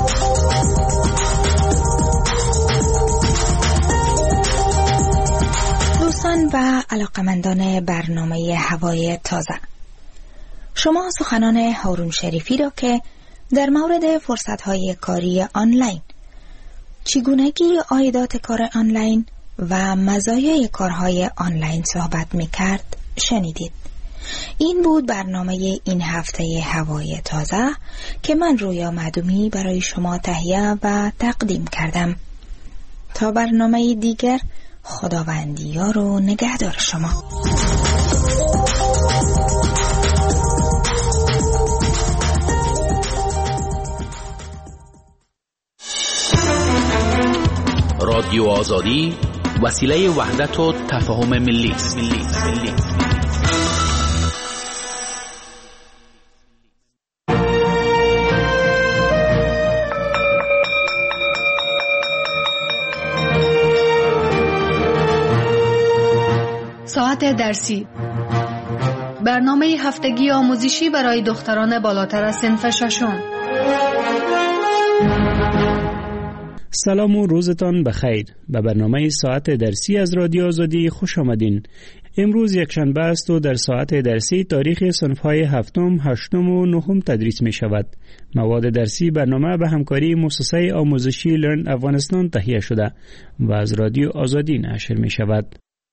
دوستان و علاقمندان برنامه هوای تازه، شما سخنان هارون شریفی را که در مورد فرصت‌های کاری آنلاین، چگونگی عایدات کار آنلاین و مزایای کارهای آنلاین صحبت می‌کرد شنیدید. این بود برنامه این هفته هوای تازه که من رویا معدومی برای شما تهیه و تقدیم کردم. تا برنامه دیگر، خداوندی یار و نگهدار شما. رادیو آزادی وسیله وحدت و تفاهم ملی است. ساعت درسی، برنامه هفتگی آموزشی برای دختران بالاتر از صنف ششم. سلام و روزتان بخیر. به برنامه ساعت درسی از رادیو آزادی خوش آمدین. امروز یکشنبه است و در ساعت درسی تاریخ صنف‌های هفتم، هشتم و نهم تدریس می شود. مواد درسی برنامه به همکاری مؤسسه آموزشی لرن افغانستان تهیه شده و از رادیو آزادی نشر می شود.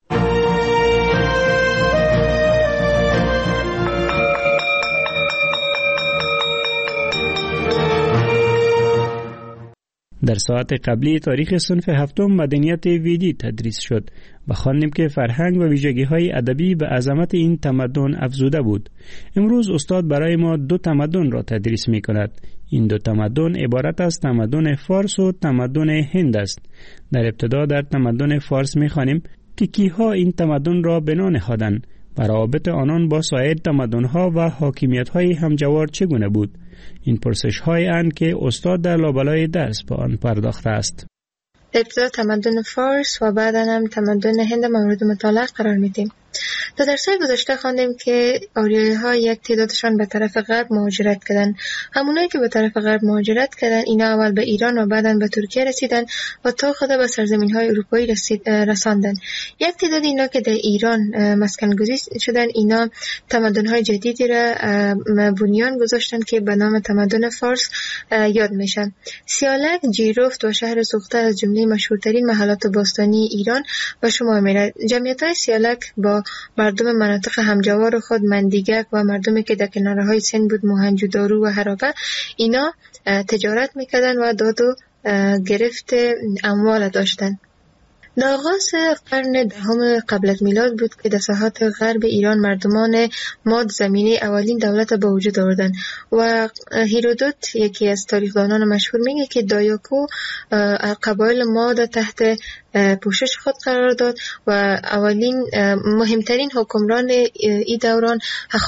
در ساعت قبلی تاریخ صنف هفتم مدنیت ویدی تدریس شد و خواندیم که فرهنگ و ویژگی‌های ادبی به عظمت این تمدن افزوده بود. امروز استاد برای ما دو تمدن را تدریس می‌کند. این دو تمدن عبارت از تمدن فارس و تمدن هند است. در ابتدا در تمدن فارس می‌خوانیم که کیها این تمدن را بنا نهادند و روابط آنان با سایر تمدن‌ها و حاکمیت‌های همجوار چگونه بود. این پرسش‌های اند که استاد در لابلای درس به آن پرداخته است. ابتدا تمدن فارس و بعدا هم تمدن هند مورد مطالعه قرار میدیم. در درس‌های گذشته خواندیم که آریایی‌ها یک تعدادشان به طرف غرب مهاجرت کردند. همونایی که به طرف غرب مهاجرت کردند اینا اول به ایران و بعداً به ترکیه رسیدند و تا خود به سرزمین‌های اروپایی رساندند. یک تعداد اینا که در ایران مسکن گزین شدند اینا تمدن‌های جدیدی را بنیان گذاشتند که به نام تمدن فارس یاد میشن. سیالک، جیرفت و شهر سوخته از جمله مشهورترین محلات باستانی ایران به شمار میرد. جمعیت‌های سیالک با مردم مناطق همجوار خود مندیگک و مردمی که در کنارهای سند بود موهنجودارو و هرابه اینا تجارت میکردن و داد و گرفت اموال داشتن. در آغاز قرن دهم قبل از میلاد بود که در ساحات غرب ایران مردمان ماد زمینه اولین دولت به وجود آوردند و هیرودوت یکی از تاریخدانان مشهور میگه که دایاکو قبایل ماد تحت پوشش خود قرار داد و اولین مهمترین حکمران این دوران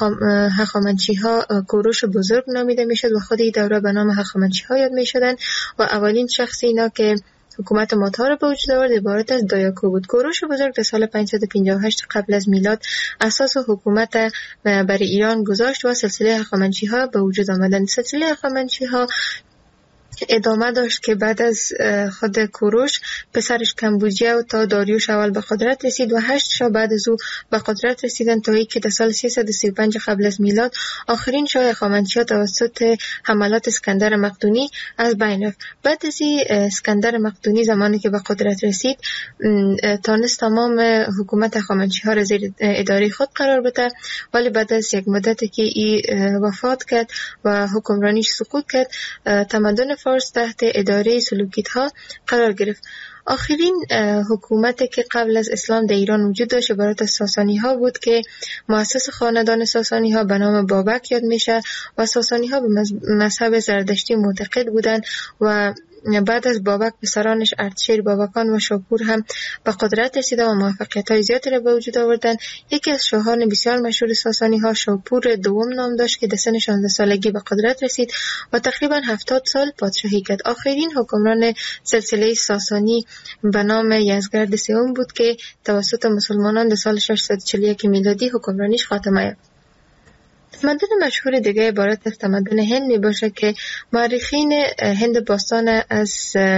هخامنشی ها کوروش بزرگ نامیده میشد و خود این دوره به نام هخامنشی ها یاد میشدن و اولین شخص اینا که حکومت مادها را به وجود آورد عبارت از دایاکو بود. کوروش بزرگ در سال 558 قبل از میلاد اساس حکومت برای ایران گذاشت و سلسله هخامنشی ها به وجود آمدند. سلسله هخامنشی ها ادامه داشت که بعد از خود کوروش پسرش کمبوجیه و تا داریوش اول به قدرت رسید و 8 شاه بعد از او به قدرت رسیدند تا اینکه در سال 335 قبل از میلاد آخرین شاه هخامنشی‌ها توسط حملات اسکندر مقدونی از بین رفت. بعد از اسکندر مقدونی زمانی که به قدرت رسید تانست تمام حکومت هخامنشی‌ها را زیر اداره خود قرار بده، ولی بعد از یک مدتی که وفات کرد و حکمرانیش سقوط کرد تمدن فارس تحت اداره سلوکیدها قرار گرفت. آخرین حکومتی که قبل از اسلام در ایران وجود داشت عبارت از ساسانی ها بود که مؤسس خاندان ساسانی ها به نام بابک یاد میشه و ساسانی ها به مذهب زردشتی معتقد بودند و بعد از بابک پسرانش اردشیر، بابکان و شاپور هم به قدرت رسیده و موفقیت‌های زیادی را به وجود آوردند. یکی از شاهان بسیار مشهور ساسانی ها شاپور دوم نام داشت که در سن 16 سالگی به قدرت رسید و تقریبا 70 سال پادشاهی کرد. آخرین حکمران سلسله ساسانی به نام یزدگرد سوم بود که توسط مسلمانان در سال 641 میلادی حکمرانیش خاتمه یافت. تمدن مشهور دیگه عبارت از تمدن هند می باشه که مورخین هند باستان از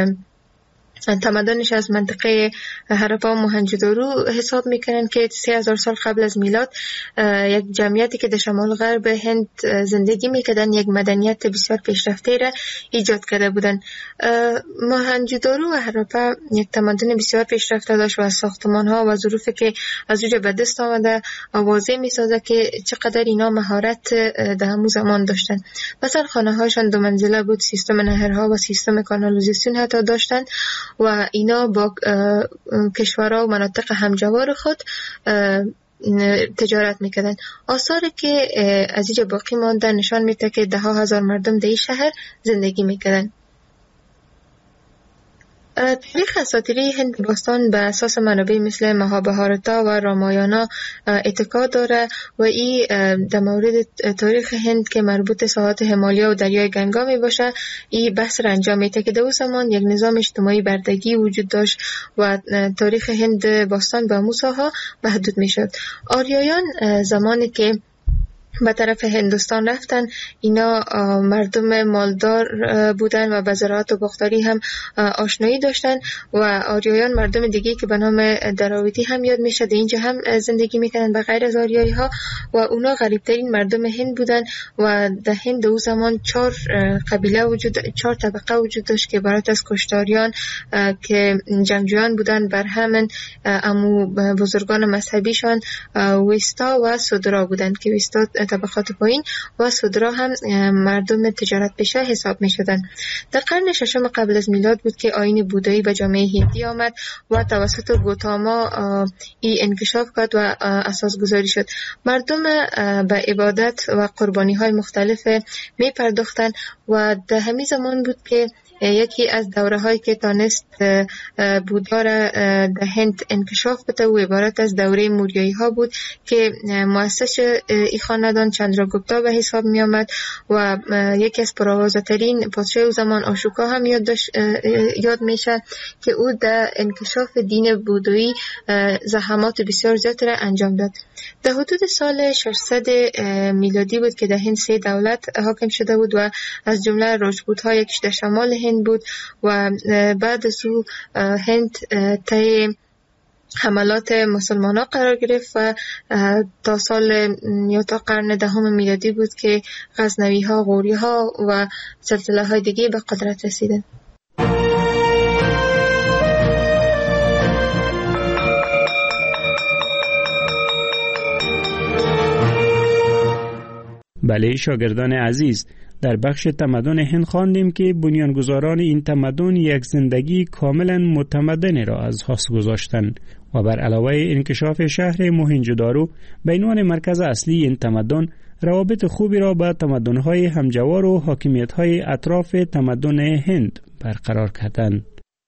تمدنش از منطقه هراپا و موهنجودارو حساب میکنن که 3000 سال قبل از میلاد یک جمعیتی که در شمال غرب هند زندگی میکردن یک مدنیت بسیار پیشرفته را ایجاد کرده بودن. موهنجودارو و هراپا یک تمدن بسیار پیشرفته داشت و از ساختمان ها و ظروفی که از اونجا به دست آمده واضح میسازه که چقدر اینا مهارت در همون زمان داشتن. مثلا خانه هاشان 2 منزله بود، سیستم نهرها و سیستم کانالیزاسیون حتی داشتن و اینا با کشورها و مناطق همجوار خود تجارت میکردن. آثاری که از اینجا باقی مانده نشان میده که 10,000 مردم در این شهر زندگی میکردن. تاریخ اساطیری هند باستان به اساس منابع مثل مهابهارتا و رامایانا اتکا داره و این در مورد تاریخ هند که مربوط ساحات همالیا و دریای گنگا می باشه این بحث را انجام میده که در اون زمان یک نظام اجتماعی بردگی وجود داشت و تاریخ هند باستان به موساها محدود می شد. آریایان زمانی که به طرف هندوستان رفتن اینا مردم مالدار بودن و به زراعت و باغداری هم آشنایی داشتن و آریایان مردم دیگه که به نام دراویدی هم یاد میشه اینجا هم زندگی میکنن به غیر از آریایی ها و اونا غریبترین مردم هند بودن و در هند اون زمان 4 طبقه وجود داشت که عبارت از کشتاریان که جنگجویان بودن بر همین امو بزرگان مذهبیشان ویستا و سودرا بودند که ویستا طبقات پایین و سودرا هم مردم تجارت پیشه حساب می شدن. در قرن 6 قبل از میلاد بود که آیین بودایی به جامعه هندی آمد و توسط گوتاما ای انکشاف کرد و اساس گذاری شد. مردم به عبادت و قربانی های مختلف می پرداختن و در همین زمان بود که یکی از دوره هایی که تانست بودار در هند انکشاف بده و عبارت از دوره موریایی ها بود که مؤسس این خاندان چندراگوپتا به حساب می آمد و یکی از پرآوازه‌ترین پادشاه او زمان آشوکا هم یاد میشه که او در انکشاف دین بودایی زحمات بسیار زیادی را انجام داد. در حدود سال 600 میلادی بود که در هند 3 دولت حاکم شده بود و از جمله راجپوت‌ها یکیش در شمال هند بود و بعد از او هند طی حملات مسلمان‌ها قرار گرفت و تا سال یا تا قرن دهم میلادی بود که غزنوی‌ها، غوری‌ها و سلسله‌های دیگه به قدرت رسیدند. بله شاگردان عزیز، در بخش تمدن هند خواندیم که بنیانگذاران این تمدن یک زندگی کاملا متمدن را از پس گذاشتند و بر علاوه انکشاف شهر موهنجودارو به عنوان مرکز اصلی این تمدن روابط خوبی را با تمدن‌های همجوار و حاکمیت‌های اطراف تمدن هند برقرار کردند.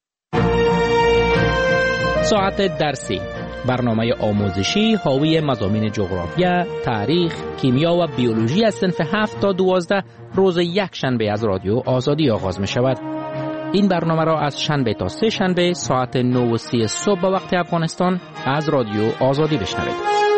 ساعت درسی، برنامه آموزشی حاوی مضامین جغرافیا، تاریخ، کیمیا و بیولوژی از صنف 7 تا 12 روز یک شنبه از رادیو آزادی آغاز می شود. این برنامه را از شنبه تا 3 شنبه ساعت 9:30 صبح به وقت افغانستان از رادیو آزادی بشنوید.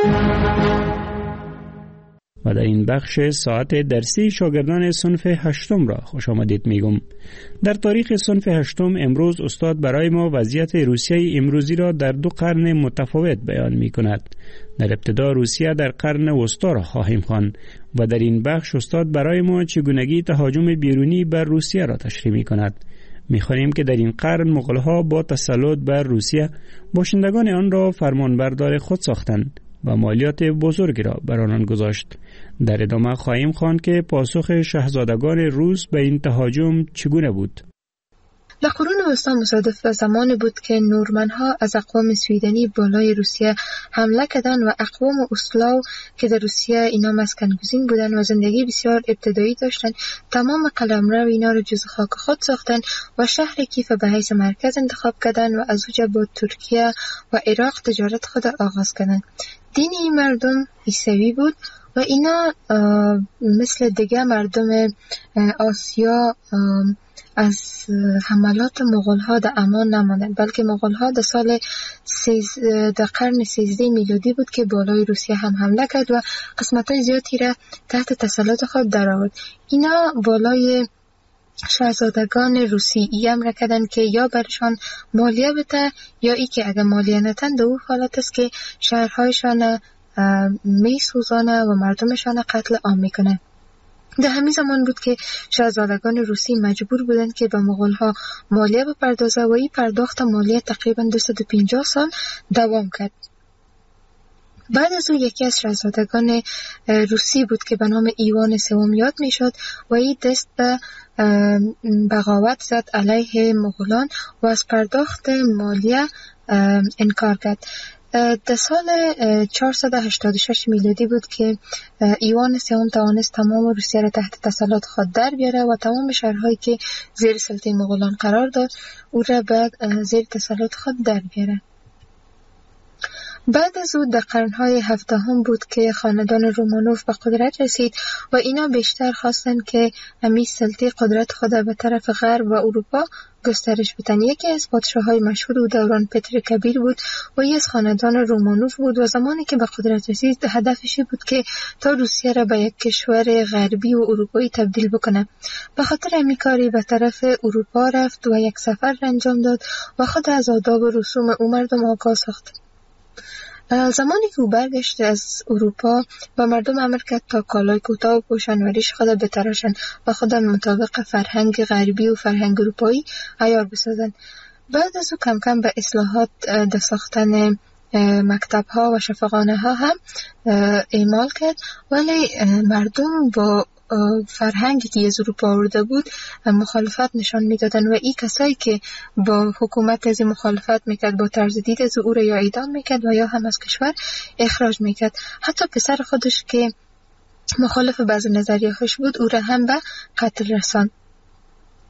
و در این بخش ساعت درسی شاگردان صنف 8 را خوش آمدید میگم. در تاریخ صنف 8 امروز استاد برای ما وضعیت روسیه امروزی را در 2 قرن متفاوت بیان می کند. در ابتدا روسیه در قرن وسطا را خواهیم خواند و در این بخش استاد برای ما چگونگی تهاجم بیرونی بر روسیه را تشریح می کند. می‌خوانیم که در این قرن مغول‌ها با تسلط بر روسیه باشندگان آن را فرمانبردار خود ساختند و مالیات بزرگی را بر آنان گذاشت. در ادامه خواهیم خواند که پاسخ شاهزادگان روس به این تهاجم چگونه بود. در قرون وسطا مصادف به زمانی بود که نورمن‌ها از اقوام سویدنی بالای روسیه حمله کردند و اقوام اسلاو که در روسیه اینا مسکن‌گزین بودند و زندگی بسیار ابتدایی داشتند، تمام قلمرو اینا را جز خاک خود ساختند و شهر کیف به حیث مرکز انتخاب کردند و از اونجا با ترکیه و عراق تجارت خود آغاز کردند. دین این مردم عیسوی بود و اینا مثل دیگه مردم آسیا از حملات مغول‌ها در امان نماندند، بلکه مغول‌ها در قرن 13 میلادی بود که بالای روسیه هم حمله کرد و قسمت‌های زیادی را تحت تسلط خود درآورد. اینا بالای شاهزادگان روسی امر کردند که یا برشان مالیه بده یا ای که اگر مالیه ندن در اون حالت است که شهرهایشان می سوزانه و مردمشان قتل عام میکنه. در همین زمان بود که شاهزادگان روسی مجبور بودند که به مغول‌ها مالیه بپردازه و این پرداخت مالیه تقریبا 250 سال دوام کرد. بعد از او یکی از شاهزادگان روسی بود که به نام ایوان سوم یاد میشد و این دست به بغاوت زد علیه مغولان و از پرداخت مالیه انکار کرد. در سال 486 میلادی بود که ایوان سوم توانست تمام روسیه را تحت تسلط خود در بیاره و تمام شهرهایی که زیر سلطه مغولان قرار داد او را بعد زیر تسلط خود در بیاره. بعد از او در قرنهای 17 بود که خاندان رومانوف به قدرت رسید و اینا بیشتر خواستند که همی سلطه قدرت خود به طرف غرب و اروپا گسترش بدن. یکی از پادشاه‌های مشهور او دوران پتر کبیر بود و یکی از خاندان رومانوف بود و زمانی که به قدرت رسید هدفش بود که تا روسیه را به یک کشور غربی و اروپایی تبدیل بکنه. به خاطر همین کاری به طرف اروپا رفت و یک سفر انجام داد و خود از آداب و رسوم او مردم آگاه ساخت. زمانی که او برگشت از اروپا و مردم امر کرد تا کالای کوتاه بپوشن و ریش خود بتراشن و خود مطابق فرهنگ غربی و فرهنگ اروپایی عیار بسازن. بعد از او کم کم به اصلاحات در ساختن مکتب ها و شفاخانه ها هم اعمال کرد، ولی مردم با فرهنگی که از اروپا آورده بود مخالفت نشان میدادن و این کسایی که با حکومت از مخالفت میکرد با طرز دید از او را یا اعدام میکرد و یا هم از کشور اخراج میکرد. حتی پسر خودش که مخالف بعض نظریه‌هاش بود او را هم به قتل رساند.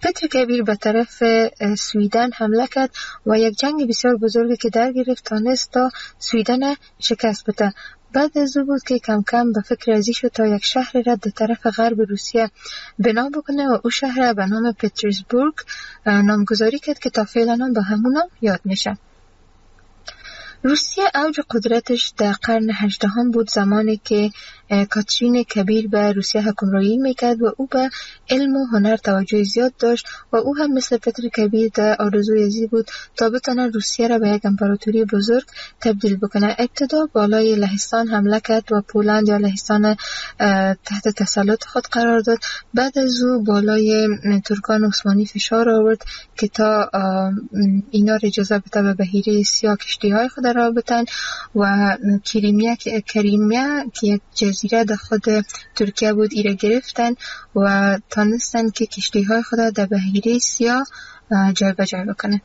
پتر کبیر به طرف سویدن حمله کرد و یک جنگ بسیار بزرگی که در گرفت تانست تا سویدن شکست بده. بعد از او بود که کم کم به فکر ازی شد تا یک شهر را در طرف غرب روسیه بنا بکنه و او شهر به نام پترزبورگ نامگذاری کرد که تا فعلا به همون نام یاد میشه. روسیه اوج قدرتش در قرن 18 بود، زمانی که کاترین کبیر به روسیه حکمرانی میکرد و او به علم و هنر توجه زیاد داشت و او هم مثل پتر کبیر در آرزوی ازی بود تا بتونه روسیه را به یک امپراتوری بزرگ تبدیل بکنه. ابتدا بالای لهستان حمله کرد و پولند یا لهستان تحت تسلط خود قرار داد. بعد از او بالای ترکان عثمانی فشار آورد که تا اینا را اجازه بده به بحیره سیاه کشتی‌های خود را بتن و کریمیا که یک جزیره در خود ترکیه بود ایره گرفتن و تانستن که کشتی‌های خود در بحیره سیاه جای به جای بکنه.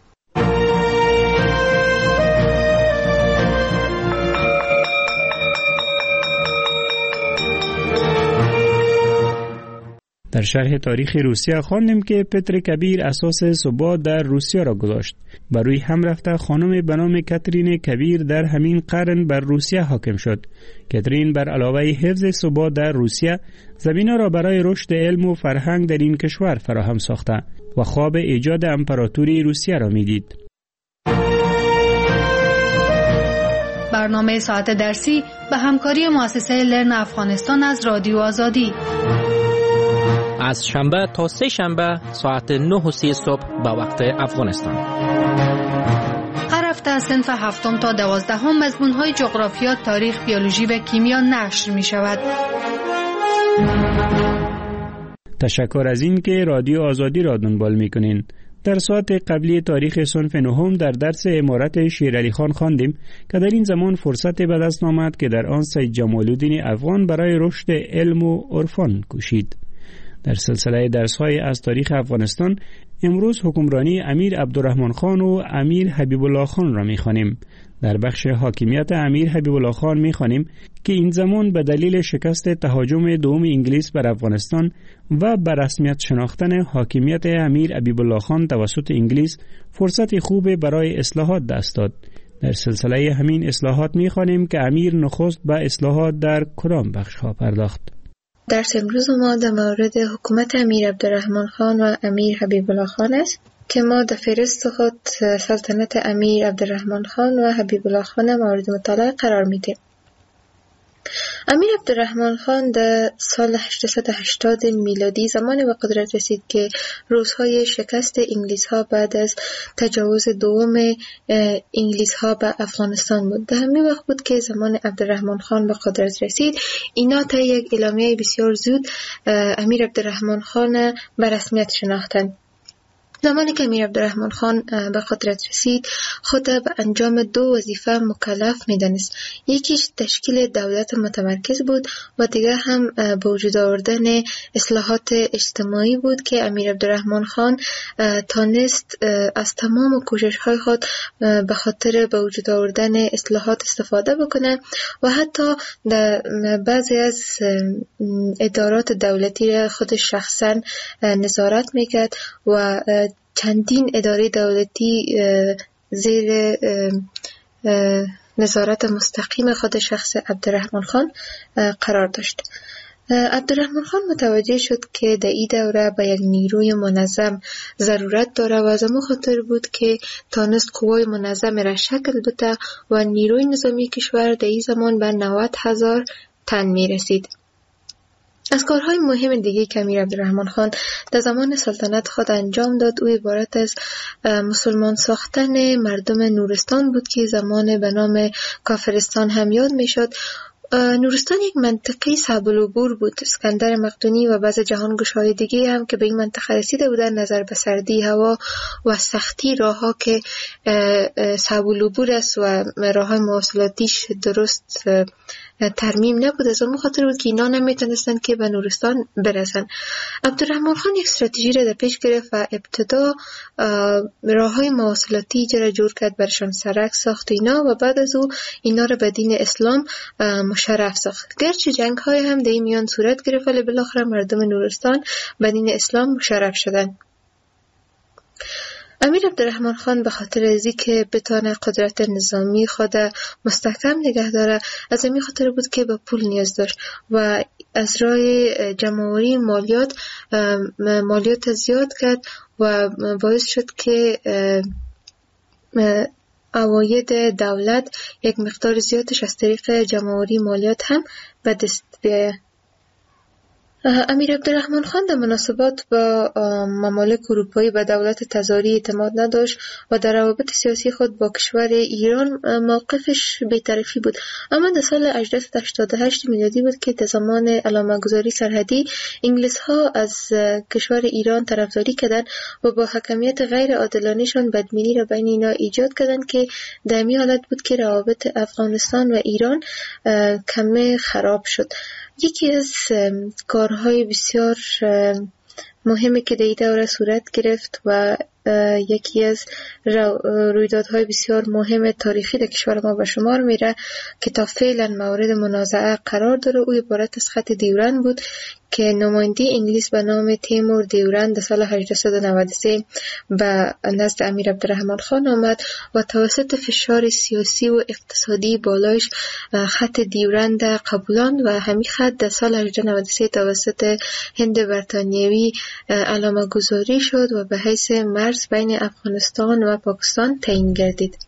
در شرح تاریخ روسیه خواندیم که پتر کبیر اساس ثبات در روسیه را گذاشت. بر روی هم رفته خانم به نام کاترین کبیر در همین قرن بر روسیه حاکم شد. کاترین بر علاوه حفظ ثبات در روسیه زمینه را برای رشد علم و فرهنگ در این کشور فراهم ساخته و خواب ایجاد امپراتوری روسیه را میدید. برنامه ساعت درسی به همکاری مؤسسه لرن افغانستان از رادیو آزادی از شنبه تا سه شنبه ساعت 9:30 صبح به وقت افغانستان. هر هفته از صنف 7 تا 12 مضمون‌های جغرافیا، تاریخ، بیولوژی و کیمیا نشر می‌شود. تشکر از این که رادیو آزادی را دنبال می‌کنین. در ساعت قبلی تاریخ صنف 9 در درس عمارت شیرعلی خان خواندیم که در این زمان فرصت به دست آمد که در آن سید جمال الدین افغان برای رشد علم و عرفان کوشید. در سلسله درس‌های از تاریخ افغانستان امروز حکمرانی امیر عبدالرحمن خان و امیر حبیب الله خان را می‌خوانیم. در بخش حاکمیت امیر حبیب الله خان می‌خوانیم که این زمان به دلیل شکست تهاجم دوم انگلیس بر افغانستان و به رسمیت شناختن حاکمیت امیر حبیب الله خان توسط انگلیس فرصت خوب برای اصلاحات دست داد. در سلسله همین اصلاحات می‌خوانیم که امیر نخست به اصلاحات در کدام بخش‌ها پرداخت. درس امروز ما در مورد حکومت امیر عبدالرحمن خان و امیر حبیب الله خان است که ما در فهرست خود سلطنت امیر عبدالرحمن خان و حبیب الله خان مورد مطالعه قرار میدیم. امیر عبدالرحمن خان در سال 880 میلادی زمانی به قدرت رسید که روزهای شکست انگلیس ها بعد از تجاوز دوم انگلیس ها به افغانستان بود. در همین وقت بود که زمان عبدالرحمن خان به قدرت رسید. اینا تا یک اعلامیه بسیار زود امیر عبدالرحمن خان به رسمیت شناختند. زمانی که امیر عبدالرحمن خان به قدرت رسید خود به انجام دو وظیفه مکلف می‌دانست. یکیش تشکیل دولت متمرکز بود و دیگر هم به وجود آوردن اصلاحات اجتماعی بود که امیر عبدالرحمن خان تانست از تمام کوشش‌های خود به خاطر به وجود آوردن اصلاحات استفاده بکنه و حتی در بعضی از ادارات دولتی را خود شخصا نظارت میکرد و چندین اداره دولتی زیر نظارت مستقیم خود شخص عبدالرحمن خان قرار داشت. عبدالرحمن خان متوجه شد که در این دوره به یک نیروی منظم ضرورت داره و از همون خاطر بود که تانست قوای منظم را شکل بده و نیروی نظامی کشور در این زمان به 90,000 تن می رسید. از کارهای مهم دیگه که امیر عبدالرحمن خان در زمان سلطنت خود انجام داد او عبارت از مسلمان ساختن مردم نورستان بود که زمان به نام کافرستان هم یاد می شد. نورستان یک منطقه صعب العبور بود. اسکندر مقدونی و بعض جهانگشای دیگه هم که به این منطقه رسیده بودن نظر به سردی هوا و سختی راهها که صعب العبور است و راههای مواصلاتیش درست ترمیم نبود، از اون خاطر بود که اینا نمیتونستن که به نورستان برسن. عبدالرحمن خان یک استراتژی را در پیش گرفت و ابتدا راههای مواصلاتی را جور کرد، برشان سرک ساخت اینا و بعد از او اینا را به دین اسلام مشرف ساخت. گرچه جنگ های هم در این میان صورت گرفت ولی بالاخره مردم نورستان به دین اسلام مشرف شدند. امیر عبدالرحمن خان به خاطر ازی که بتانه قدرت نظامی خود مستحکم نگه داره، از این خاطر بود که به پول نیاز داشت و از راه جمع‌آوری مالیات زیاد کرد و باعث شد که عواید دولت یک مقدار زیادش از طریق جمع‌آوری مالیات هم به دست بیاید. امیر عبدالرحمن خان در مناسبات با ممالک اروپایی به دولت تزاری اعتماد نداشت و در روابط سیاسی خود با کشور ایران موقفش بی‌طرفی بود. اما در سال 1888 میلادی بود که در زمان علامت‌گذاری سرحدی انگلیس ها از کشور ایران طرفداری کردند و با حکمیت غیر عادلانه‌شان بدبینی را بین اینا ایجاد کردند که در این حالت بود که روابط افغانستان و ایران کمی خراب شد. یکی از کارهای بسیار مهمی که در این دوره صورت گرفت و یکی از رویدادهای بسیار مهم تاریخی در کشور ما به شمار میره که تا فعلا مورد منازعه قرار داره، او عبارت از خط دیورند بود که نماینده انگلیس به نام تیمور دیورند در سال 1893 به نزد امیر عبدالرحمن خان آمد و توسط فشار سیاسی و اقتصادی بالایش خط دیورند قبولاند و همین خط در سال 1893 توسط هند برطانیوی علامه گذاری شد و به حیث مرز بین افغانستان و پاکستان تعیین گردید.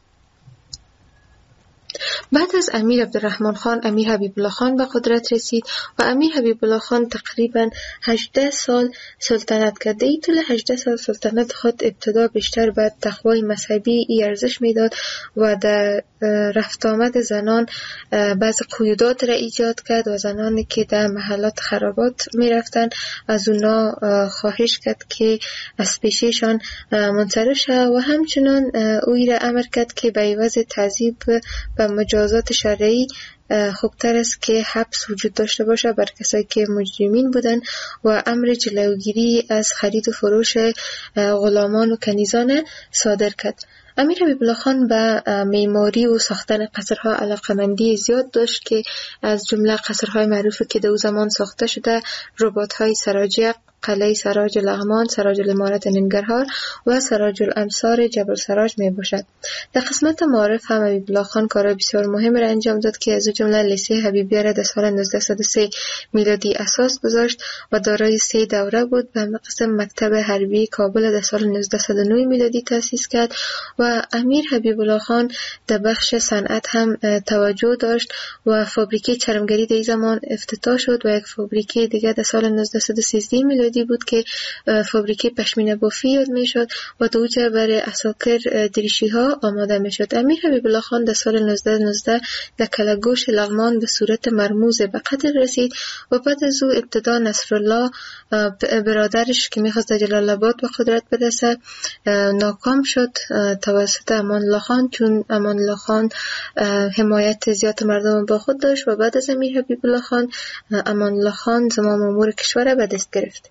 بعد از امیر عبدالرحمن خان امیر حبیب الله خان به قدرت رسید و امیر حبیب الله خان تقریبا 18 سال سلطنت کرد. این طول 18 سال سلطنت خود ابتدا بیشتر به تقوای مذهبی ارزش میداد و در رفت آمد زنان بعض قیودات را ایجاد کرد و زنانی که در محلات خرابات میرفتن از اونا خواهش کرد که از پیششان منصرف شد و همچنان اوی را امر کرد که به عوض تعذیب و مجازات شرعی خوبتر است که حبس وجود داشته باشه بر کسایی که مجرمین بودن و امر جلوگیری از خرید و فروش غلامان و کنیزان صادر کرد. امیر حبیب الله خان به معماری و ساختن قصرها علاقمندی زیاد داشت که از جمله قصرهای معروفی که در زمان ساخته شده رباط‌های سراجق، قلعه سراج لغمان، سراج الامارت ننگرهار و سراج الامصار جبل سراج می باشد. در قسمت معارف هم حبیب الله خان کارهای بسیار مهم را انجام داد که از جمله لیسه حبیبیه را در سال 1903 میلادی اساس گذاشت و دارای 3 دوره بود. به قسم مکتب حربی کابل در سال 1909 میلادی تأسیس کرد و امیر حبیب الله خان در بخش صنعت هم توجه داشت و فابریکه چرمگری در زمان افتتاح شد و یک فابریکه دیگر در سال 1913 میلادی بود که فابریکه پشمینه بافی یاد می شد و دوجه برای اساکر دریشی ها آماده می شد. امیر حبیب الله خان در سال 1919 در کلگوش لغمان به صورت مرموز به قتل رسید و بعد از او ابتدا نصرالله برادرش که می خواست در جلال آباد به قدرت برسه ناکام شد توسط امان الله خان، چون امان الله خان حمایت زیاد مردم با خود داشت و بعد از امیر حبیب الله خان امان الله خان زمام امور کشور به دست گرفت.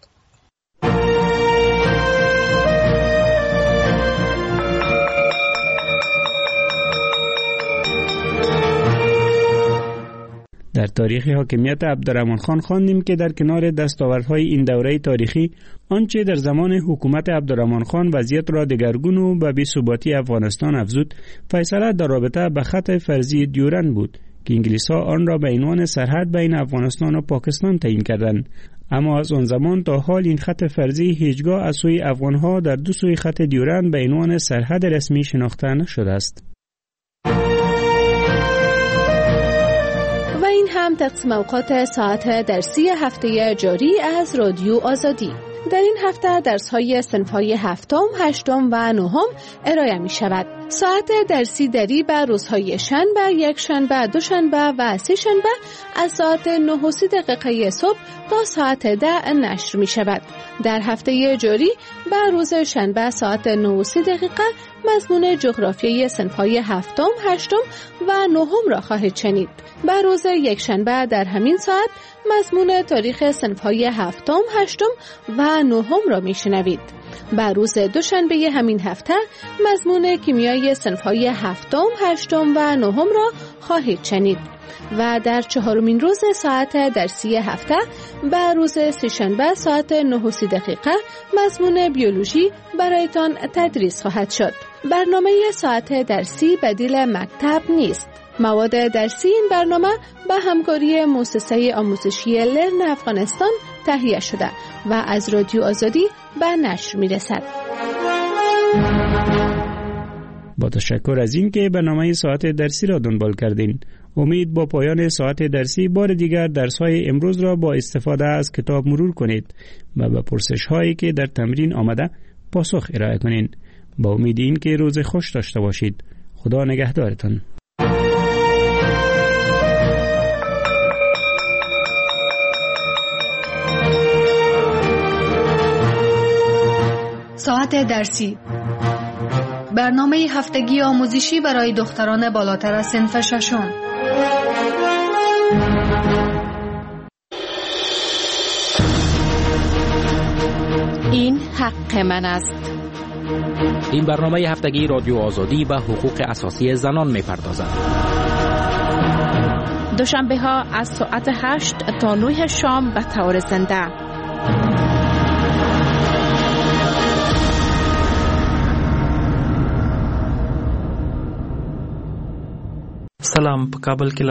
در تاریخ حاکمیت عبدالرحمن خان خواندیم که در کنار دستاوردهای این دوره تاریخی آنچه در زمان حکومت عبدالرحمن خان وضعیت را دگرگون و به بی‌ثباتی افغانستان افزود، فیصله در رابطه به خط فرضی دیورند بود که انگلیس‌ها آن را به عنوان سرحد بین افغانستان و پاکستان تعیین کردند. اما از آن زمان تا حال این خط فرضی هیچگاه از سوی افغان‌ها در دو سوی خط دیورند به عنوان سرحد رسمی شناخته نشده است. و این هم تقسیم اوقات ساعت درسی هفته جاری از رادیو آزادی. در این هفته درس‌های صنف‌های هفتم، هشتم و نهم ارائه می‌شود. ساعت درسی دری بر روزهای شنبه، یکشنبه، دوشنبه و سه‌شنبه از ساعت 9:30 صبح تا ساعت 10 نشر می‌شود. در هفته جاری بر روز شنبه ساعت 9:30 مضمون جغرافیای صنف‌های هفتم، هشتم و نهم را خواهید شنید. بر روز یکشنبه در همین ساعت مضمون تاریخ صنف‌های هفتم، هشتم و نهم را می‌شنوید. بر روز دوشنبه همین هفته مضمون کیمیای صنف‌های هفتم، هشتم و نهم را خواهید شنید و در چهارمین روز ساعت درسی هفته بر روز سه‌شنبه ساعت 9:30 مضمون بیولوژی برایتان تدریس خواهد شد. برنامه ساعت درسی بدیل مکتب نیست. مواد درسی این برنامه به همکاری مؤسسه آموزشی لرن افغانستان تهیه شده و از رادیو آزادی به نشر می‌رسد. با تشکر از این که برنامه ساعت درسی را دنبال کردین. امید با پایان ساعت درسی بار دیگر درس‌های امروز را با استفاده از کتاب مرور کنید و به پرسش‌هایی که در تمرین آمده پاسخ ارائه کنین. با امید این که روز خوش داشته باشید. خدا نگهدارتان. ساعت درسی، برنامه هفتگی آموزشی برای دختران بالاتر از صنف ششم. این حق من است. این برنامه هفتگی رادیو آزادی به حقوق اساسی زنان می‌پردازد. دوشنبه ها از ساعت 8 تا 9 شام به طور زنده. سلام. په کابل کې